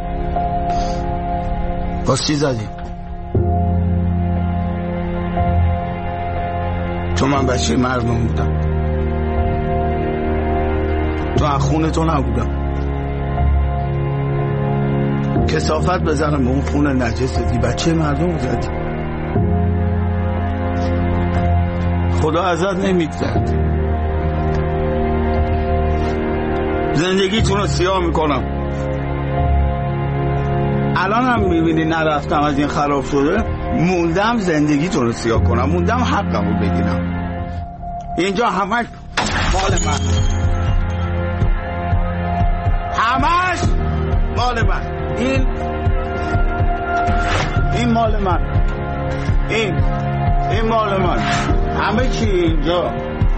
باز چی زدی؟ تو من بچه مردم بودم، تو از خونه تو نبودم، کثافت بزنم به اون خونه نجس دی، بچه مردم زدی. خدا ازت نمیگذرد، زندگیتون رو سیاه میکنم. الان هم میبینی نرفتم از این خراب شده، موندم زندگیتون رو سیاه کنم، موندم حقم رو بگیرم. اینجا همش مال من، همش مال من. این مال من، این مال من، همه چی اینجا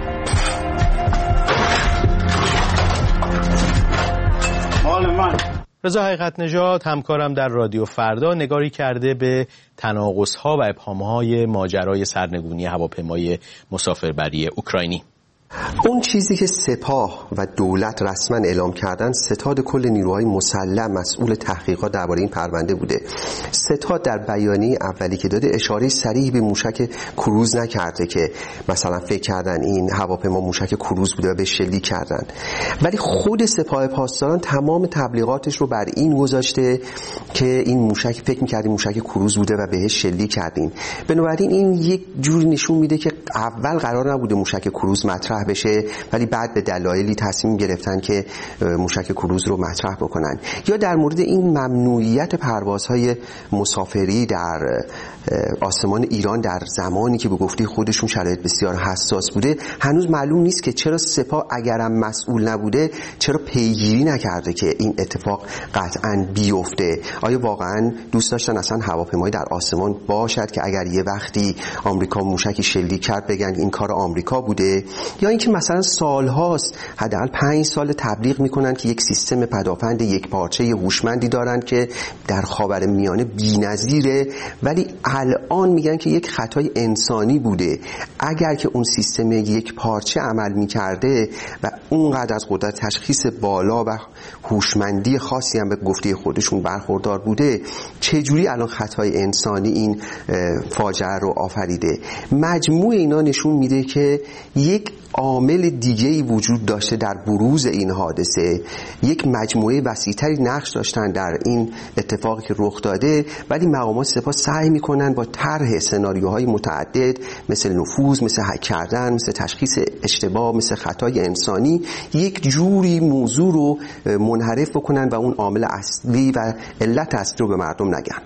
مال من. رضا حقیقت نژاد همکارم در رادیو فردا نگاری کرده به تناقض‌ها و ابهام‌های ماجرای سرنگونی هواپیمای مسافربری اوکراینی. اون چیزی که سپاه و دولت رسما اعلام کردن، ستاد کل نیروهای مسلح مسئول تحقیقات درباره این پرونده بوده. ستاد در بیانیه اولی که داده اشاره صریحی به موشک کروز نکرده که مثلا فکر کردن این هواپیما موشک کروز بوده و به شلیک کردن، ولی خود سپاه پاسداران تمام تبلیغاتش رو بر این گذاشته که این موشک فکر می‌کردیم موشک کروز بوده و بهش شلیک کردیم. بنابراین این یک جور نشون میده که اول قرار نبوده موشک کروز مطرح مطرح بشه، ولی بعد به دلایلی تصمیم گرفتن که موشک کروز رو مطرح بکنن. یا در مورد این ممنوعیت پروازهای مسافری در آسمان ایران در زمانی که به گفته خودشون شرایط بسیار حساس بوده، هنوز معلوم نیست که چرا سپاه اگرم مسئول نبوده چرا پیگیری نکرده که این اتفاق قطعاً بیفته. آیا واقعاً دوست داشتن اصلا هواپیمایی در آسمان باشد که اگر یه وقتی آمریکا موشکی شلیک کرد بگن این کار آمریکا بوده؟ یا اینکه مثلا سالهاست، حداقل 5 سال تبلیغ میکنن که یک سیستم پدافند یک پارچه هوشمندی دارن که در خاورمیانه بی‌نظیره، ولی الان میگن که یک خطای انسانی بوده. اگر که اون سیستم یک پارچه عمل میکرده و اونقدر از قدرت تشخیص بالا و هوشمندی خاصی هم به گفته خودشون برخوردار بوده، چجوری الان خطای انسانی این فاجعه رو آفریده؟ مجموع اینا نشون میده که یک عامل دیگه‌ای وجود داشته در بروز این حادثه. یک مجموعه وسیع‌تری نقش داشتن در این اتفاقی که رخ داده، ولی مقامات سپاه سعی میکنن با طرح سناریوهای متعدد مثل نفوذ، مثل هک کردن، مثل تشخیص اشتباه، مثل خطای انسانی، یک جوری موضوع رو منحرف بکنن و اون عامل اصلی و علت اصلی رو به مردم نگن.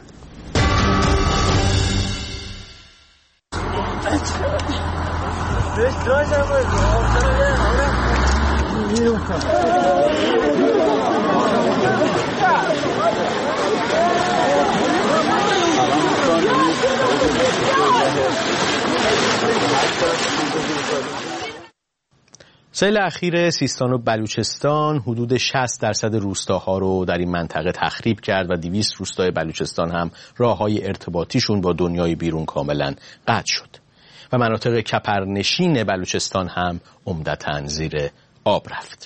سیل اخیر سیستان و بلوچستان حدود 60% روستاها رو در این منطقه تخریب کرد و 200 روستای بلوچستان هم راههای ارتباطیشون با دنیای بیرون کاملا قطع شد و مناطق کپرنشین بلوچستان هم عمدتاً زیر آب رفت.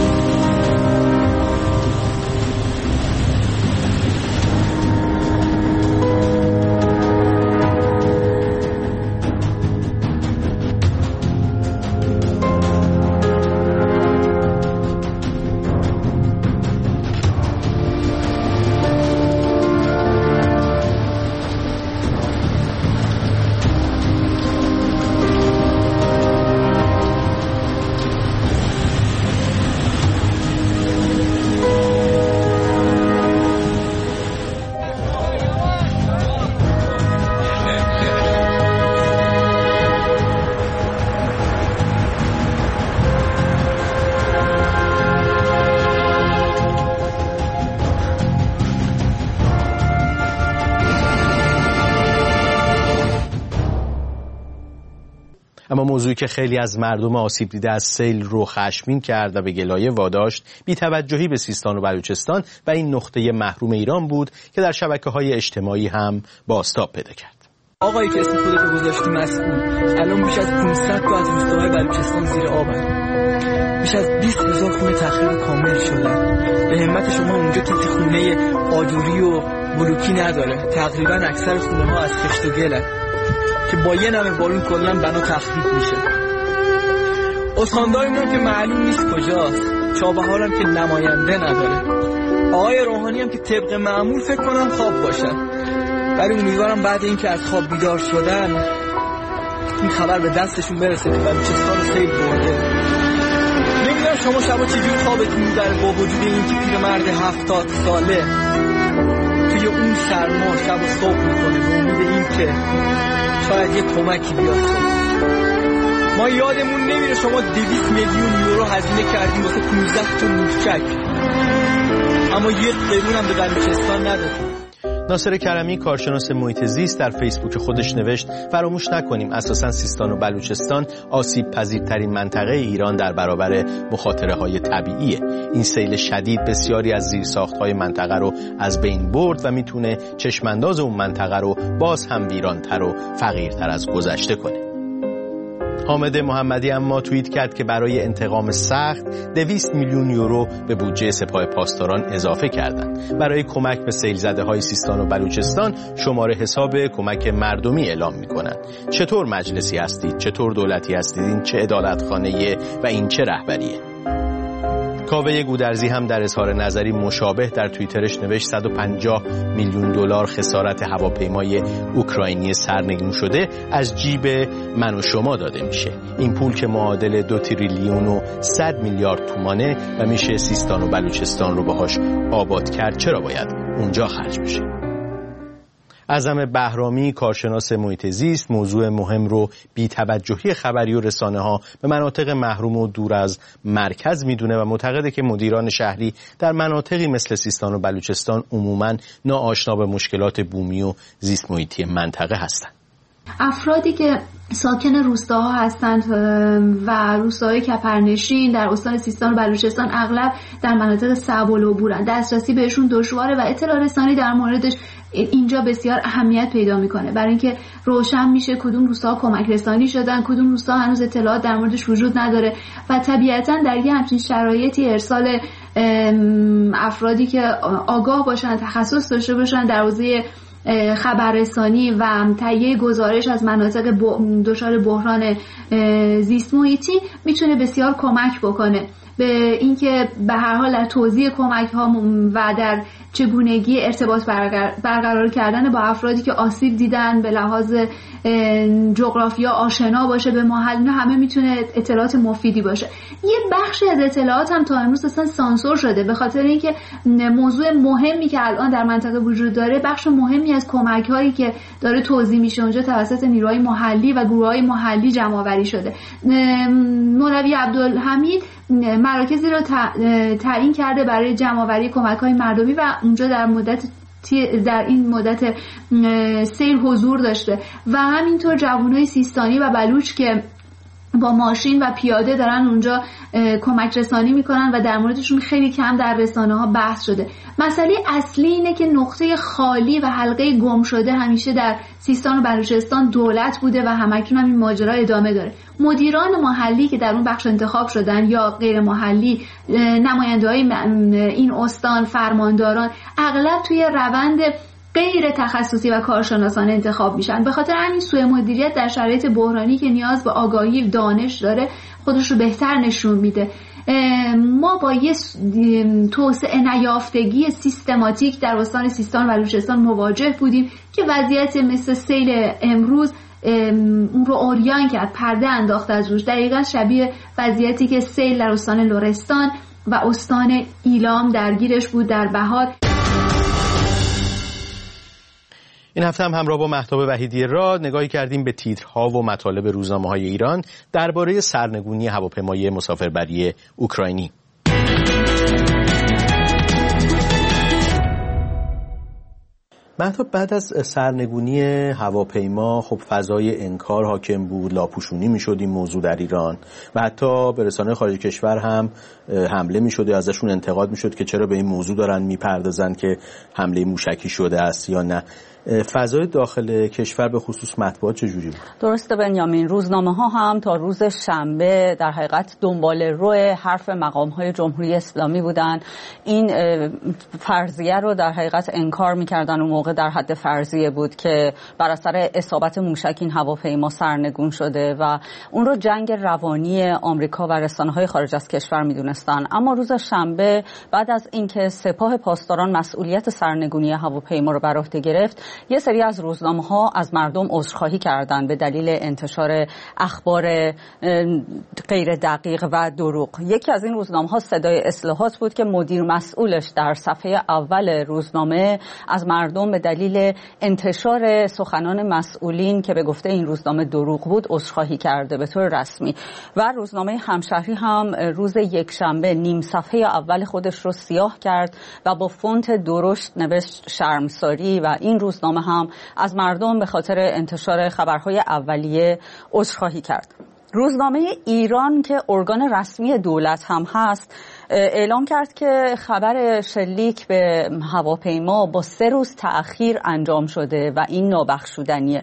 اما موضوعی که خیلی از مردم آسیب دیده از سیل رو خشمگین کرد و به گلایه واداشت، بی‌توجهی به سیستان و بلوچستان و این نقطه محروم ایران بود که در شبکه‌های اجتماعی هم بازتاب پیدا کرد. آقایی که اسم خودتو گذاشتی مسئول، الان بیش از 500 تا از روستاهای بلوچستان زیر آبن. بیش از 20,000 خونه تخریب کامل شدن. به همت شما اونجا کسی خونه آجوری و بلوکی نداره. تقریبا اکثر خونه‌ها از خشت و گلن که با یه نمه بارون کلا بنا تخریب میشه. استاندارمون که معلوم نیست کجاست، چابهارم که نماینده نداره. آقای روحانی هم که طبق معمول فکر کنم خواب باشن، ولی امیدوارم بعد اینکه از خواب بیدار شدن این خبر به دستشون برسه که بلوچستان سیل برده. نمیدونم شما شبا چجور خوابتون میبره با وجود اینکه پیرمرد 70 ساله توی اون سرما شب و صبح میکنه به امید اینکه شاید یه کمکی بیاد. ما یادمون نمیره شما 200 میلیون یورو هزینه کردیم واسه 15 تا موشک، اما یه قرون هم به بلوچستان ندادیم. ناصر کرمی کارشناس محیط زیست در فیسبوک خودش نوشت فراموش نکنیم اساساً سیستان و بلوچستان آسیب پذیرترین منطقه ایران در برابر مخاطره‌های طبیعیه. این سیل شدید بسیاری از زیرساخت‌های منطقه رو از بین برد و میتونه چشمانداز اون منطقه رو باز هم ویران‌تر و فقیرتر از گذشته کنه. حامد محمدی اما توییت کرد که برای انتقام سخت 200 میلیون یورو به بودجه سپاه پاسداران اضافه کردند. برای کمک به سیل زده های سیستان و بلوچستان شماره حساب کمک مردمی اعلام می‌کنند. چطور مجلسی هستید؟ چطور دولتی هستید؟ این چه عدالتخانه‌ایه و این چه رهبریه؟ کاوه گودرزی هم در اظهار نظری مشابه در توییترش نوشت 150 میلیون دلار خسارت هواپیمای اوکراینی سرنگون شده از جیب من و شما داده میشه. این پول که معادل 2 تریلیون و 100 میلیارد تومانه و میشه سیستان و بلوچستان رو باهاش آباد کرد، چرا باید اونجا خرج بشه؟ اعظم بهرامی، کارشناس محیط زیست، موضوع مهم رو بی‌توجهی خبری و رسانه‌ها به مناطق محروم و دور از مرکز میدونه و معتقده که مدیران شهری در مناطقی مثل سیستان و بلوچستان عموماً ناآشنا به مشکلات بومی و زیست محیطی منطقه هستند. افرادی که ساکن روستاها هستند و روستاهای کپرنشین در استان سیستان و بلوچستان اغلب در مناطق صعب العبورند، دسترسی بهشون دشواره و اطلاع رسانی در موردش اینجا بسیار اهمیت پیدا میکنه، برای اینکه روشن میشه کدوم روستاها کمک رسانی شدن، کدوم روستا هنوز اطلاعات در موردش وجود نداره و طبیعتاً در یه همچین شرایطی ارسال افرادی که آگاه باشن، تخصص داشته باشن در حوزه خبررسانی و تهیه گزارش از مناطق دچار بحران زیست محیطی میتونه بسیار کمک بکنه به اینکه به هر حال در توزیع کمک ها و در چگونگی ارتباط برقرار کردن با افرادی که آسیب دیدن به لحاظ جغرافیا آشنا باشه به محل، اینا همه میتونه اطلاعات مفیدی باشه. یه بخشی از اطلاعات هم تا امروز اصلا سانسور شده به خاطر اینکه موضوع مهمی که الان در منطقه وجود داره، بخش مهمی از کمک هایی که داره توزیع میشه اونجا توسط نیروهای محلی و گروه‌های محلی جمع آوری شده. مولوی عبدالحمید مراکزی رو تعیین کرده برای جمع آوری کمک‌های مردمی و اونجا در این مدت سیر حضور داشته و همینطور جوانای سیستانی و بلوچ که با ماشین و پیاده دارن اونجا کمک رسانی میکنن و در موردشون خیلی کم در رسانه ها بحث شده. مسئله اصلی اینه که نقطه خالی و حلقه گم شده همیشه در سیستان و بلوچستان دولت بوده و همکنون هم این ماجرا ادامه داره. مدیران محلی که در اون بخش انتخاب شدن یا غیر محلی، نماینده‌های این استان، فرمانداران، اغلب توی روند غیر تخصصی و کارشناسانه انتخاب میشن. به خاطر همین سوء مدیریت در شرایط بحرانی که نیاز به آگاهی و دانش داره خودش رو بهتر نشون میده. ما با یه توسعه نیافتگی سیستماتیک در استان سیستان و بلوچستان مواجه بودیم که وضعیت مثل سیل امروز اون رو اوریان کرد، پرده انداخت از روش. دقیقا شبیه وضعیتی که سیل در استان لرستان و استان ایلام درگیرش بود در بهار. این هفته هم همراه با مهتاب وحیدی راد نگاهی کردیم به تیترها و مطالب روزنامه‌های ایران درباره سرنگونی هواپیمای مسافربری اوکراینی. مهتاب، بعد از سرنگونی هواپیما خب فضای انکار حاکم بود، لاپوشونی میشد این موضوع در ایران و حتی به رسانه‌های خارج کشور هم حمله میشد، ازشون انتقاد میشد که چرا به این موضوع دارن میپردازن که حمله موشکی شده است یا نه. فضای داخل کشور به خصوص مطبوعات چجوری بود؟ درسته بنیامین، روزنامه ها هم تا روز شنبه در حقیقت دنبال روی حرف مقام های جمهوری اسلامی بودن. این فرضیه رو در حقیقت انکار میکردن. اون موقع در حد فرضیه بود که بر اثر اصابت موشک این هواپیما سرنگون شده و اون رو جنگ روانی آمریکا و رسانه های خارج از کشور میدونستان. اما روز شنبه بعد از اینکه سپاه پاسداران مسئولیت سرنگونی هواپیما رو بر عهده گرفت، یه سری از روزنامه‌ها از مردم عذرخواهی کردند به دلیل انتشار اخبار غیر دقیق و دروغ. یکی از این روزنامه‌ها صدای اصلاحات بود که مدیر مسئولش در صفحه اول روزنامه از مردم به دلیل انتشار سخنان مسئولین که به گفته این روزنامه دروغ بود عذرخواهی کرده به طور رسمی. و روزنامه همشهری هم روز یکشنبه نیم صفحه اول خودش رو سیاه کرد و با فونت درشت نوشت شرمساری و این روزنامه هم از مردم به خاطر انتشار خبرهای اولیه عذرخواهی کرد. روزنامه ایران که ارگان رسمی دولت هم هست اعلام کرد که خبر شلیک به هواپیما با 3 روز تأخیر انجام شده و این نابخشودنیه.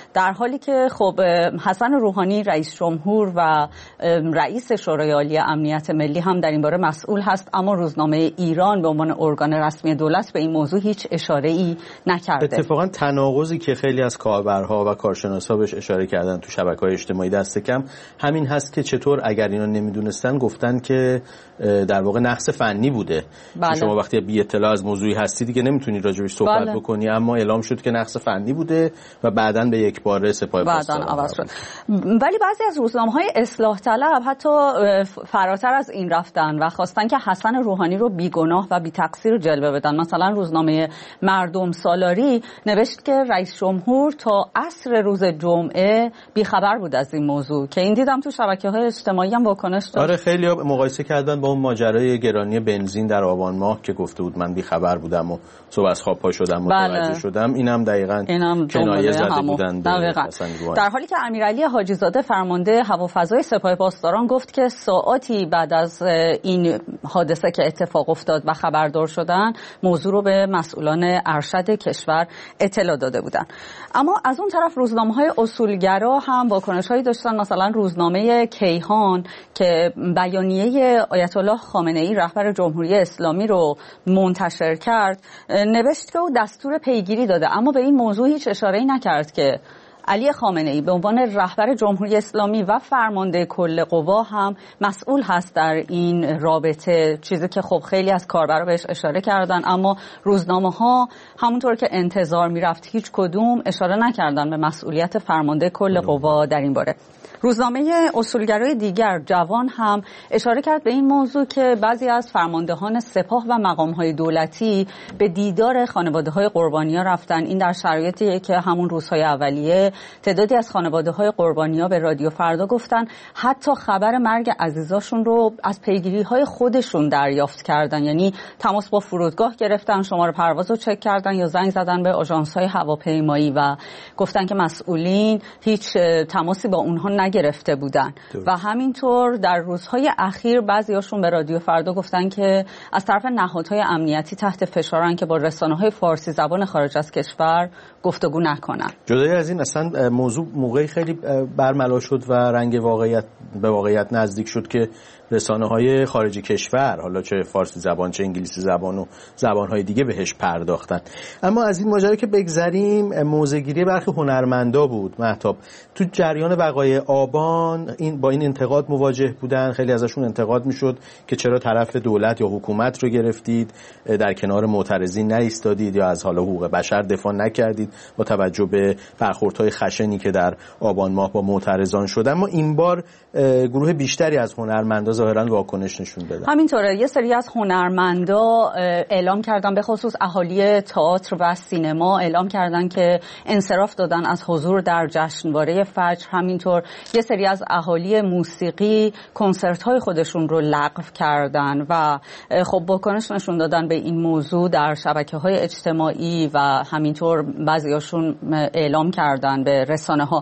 در حالی که خب حسن روحانی رئیس جمهور و رئیس شورای عالی امنیت ملی هم در این باره مسئول هست، اما روزنامه ایران به عنوان ارگان رسمی دولت به این موضوع هیچ اشاره‌ای نکرده. اتفاقا تناقضی که خیلی از کاربرها و کارشناسا بهش اشاره کردن تو شبکه‌های اجتماعی دست کم همین هست که چطور اگر اینا نمیدونستن گفتن که در واقع نقص فنی بوده. بله. شما وقتی بی اطلاع از موضوعی هستی دیگه نمیتونی راجبش صحبت بله. بکنی، اما اعلام شد که نقص فنی بوده و بعداً به یک باره سپاه پاسداران عوض شد. ولی بعضی از روزنامه‌های اصلاح طلب حتی فراتر از این رفتن و خواستن که حسن روحانی رو بیگناه و بی تقصیر جلوه بدن. مثلا روزنامه مردم سالاری نوشت که رئیس جمهور تا عصر روز جمعه بیخبر بود از این موضوع، که این دیدم تو شبکه‌های اجتماعی هم واکنش داشت. آره خیلی‌ها مقایسه کردن با اون ماجرای گرانی بنزین در آبان ماه که گفته بود من بیخبر بودم و صبح از خواب پا شدم متوجه شدم. اینم دقیقاً کنایه زده بودن به حسن روحانی. در حالی که امیرعلی حاجی زاده فرمانده هوافضای سپاه پاسداران گفت که ساعاتی بعد از این حادثه که اتفاق افتاد و خبردار شدن موضوع رو به مسئولان ارشد کشور اطلاع داده بودن. اما از اون طرف روزنامه‌های اصولگرا هم واکنش‌هایی داشتن. مثلا روزنامه کیهان که بیانیه آیت الله خامنه‌ای رهبر جمهوری اسلامی رو منتشر کرد نوشت که او دستور پیگیری داده، اما به این موضوع هیچ اشاره‌ای نکرد که علی خامنه‌ای به عنوان رهبر جمهوری اسلامی و فرمانده کل قوا هم مسئول هست در این رابطه، چیزی که خب خیلی از کاربرا بهش اشاره کردن، اما روزنامه‌ها همونطور که انتظار می‌رفت هیچ کدوم اشاره نکردن به مسئولیت فرمانده کل قوا در این باره. روزنامه اصولگرای دیگر جوان هم اشاره کرد به این موضوع که بعضی از فرماندهان سپاه و مقام‌های دولتی به دیدار خانواده‌های قربانی‌ها رفتن. این در شرایطی که همون روزهای اولیه تعدادی از خانواده‌های قربانی‌ها به رادیو فردا گفتن حتی خبر مرگ عزیزاشون رو از پیگیری‌های خودشون دریافت کردن، یعنی تماس با فرودگاه گرفتن، شماره پرواز رو چک کردن یا زنگ زدن به آژانس‌های هواپیمایی و گفتن که مسئولین هیچ تماسی با اونها نگرفته بودن. و همینطور در روزهای اخیر بعضیاشون به رادیو فردا گفتن که از طرف نهادهای امنیتی تحت فشارن که با رسانه‌های فارسی زبان خارج از کشور گفتگو نکنن. جدای از این اصلا موضوع موقعی خیلی برملا شد و رنگ به واقعیت نزدیک شد که رسانه‌های خارج کشور، حالا چه فارسی زبان چه انگلیسی زبان و زبان‌های دیگه بهش پرداختن. اما از این ماجرا که بگذریم، موضع‌گیری برخی هنرمندا بود. مهتاب تو جریان وقایع آبان با این انتقاد مواجه بودن، خیلی ازشون انتقاد میشد که چرا طرف دولت یا حکومت رو گرفتید، در کنار معترضین نایستادید یا از حال حقوق بشر دفاع نکردید با توجه به برخوردهای خشنی که در آبان ماه با معترضان شد. اما این بار گروه بیشتری از هنرمندا ظاهراً واکنش نشون دادن. همینطوره، یه سری از هنرمندا اعلام کردن، به خصوص اهالی تئاتر و سینما اعلام کردن که انصراف دادن از حضور در جشنواره فجر. همینطور یه سری از اهالی موسیقی کنسرت‌های خودشون رو لغو کردن و خب واکنش نشون دادن به این موضوع در شبکه‌های اجتماعی و همینطور بعضیاشون اعلام کردن به رسانه‌ها.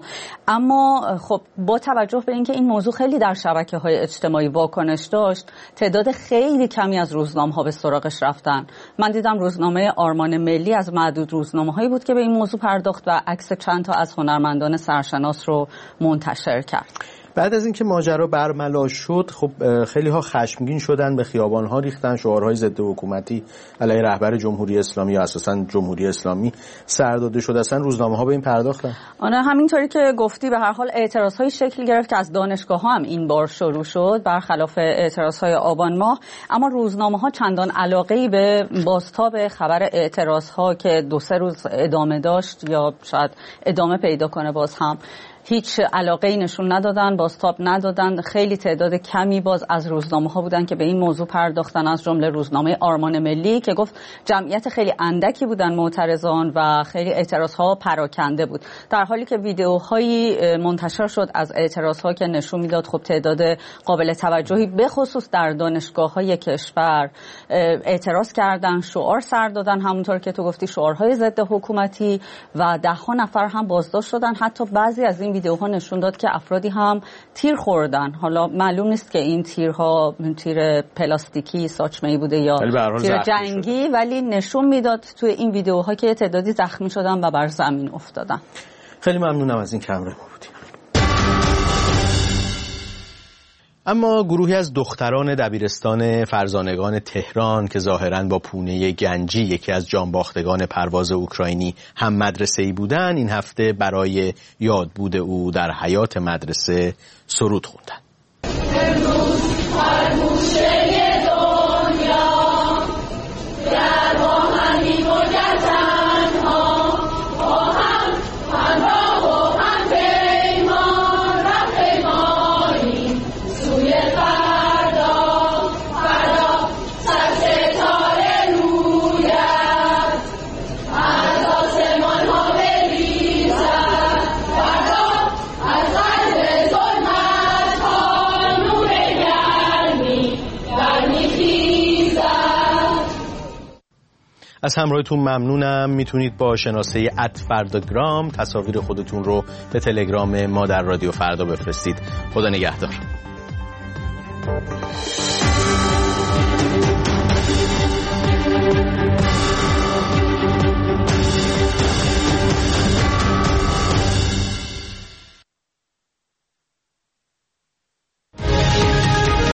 اما خب با توجه به اینکه این موضوع خیلی در شبکه‌های اجتماعی واکنش داشت، تعداد خیلی کمی از روزنامه‌ها به سراغش رفتن. من دیدم روزنامه آرمان ملی از معدود روزنامه‌هایی بود که به این موضوع پرداخت و عکس چند تا از هنرمندان سرشناس رو منتشر کرد. بعد از اینکه ماجرا برملا شد، خب خیلی ها خشمگین شدن، به خیابان ها ریختن، شعارهای ضد حکومتی علیه رهبر جمهوری اسلامی یا اساساً جمهوری اسلامی سر داده شد. اصلا روزنامه ها به این پرداختن؟ آره، همینطوری که گفتی به هر حال اعتراض های شکل گرفت که از دانشگاه ها هم این بار شروع شد برخلاف اعتراض های آبان ماه، اما روزنامه ها چندان علاقه‌ای به بازتاب خبر اعتراض ها که 2-3 روز ادامه داشت یا شاید ادامه پیدا کنه باز هم هیچ علاقه‌ای نشون ندادن، بازتاب ندادن. خیلی تعداد کمی باز از روزنامه‌ها بودن که به این موضوع پرداختن، از جمله روزنامه آرمان ملی که گفت جمعیت خیلی اندکی بودن معترضان و خیلی اعتراض‌ها پراکنده بود، در حالی که ویدیوهایی منتشر شد از اعتراض‌ها که نشون میداد خب تعداد قابل توجهی به خصوص در دانشگاه‌های کشور اعتراض کردن، شعار سر دادن، همونطور که تو گفتی شعارهای ضد حکومتی و 10 نفر هم بازداشت شدن. حتی بعضی از این ویدیوها نشون داد که افرادی هم تیر خوردن. حالا معلوم نیست که این تیرها تیر پلاستیکی ساچمه‌ای بوده یا تیر جنگی، ولی نشون میداد توی این ویدیوها که تعدادی زخمی شدن و بر زمین افتادن. خیلی ممنونم از این که همراه ما بودیم. اما گروهی از دختران دبیرستان فرزانگان تهران که ظاهراً با پونه گنجی یکی از جانباختگان پرواز اوکراینی هم مدرسه‌ای بودن، این هفته برای یادبود او در حیاط مدرسه سرود خوندن. از همراهیتون ممنونم. میتونید با شناسه @فرداگرام تصاویر خودتون رو به تلگرام ما در رادیو فردا بفرستید. خدا نگهدار.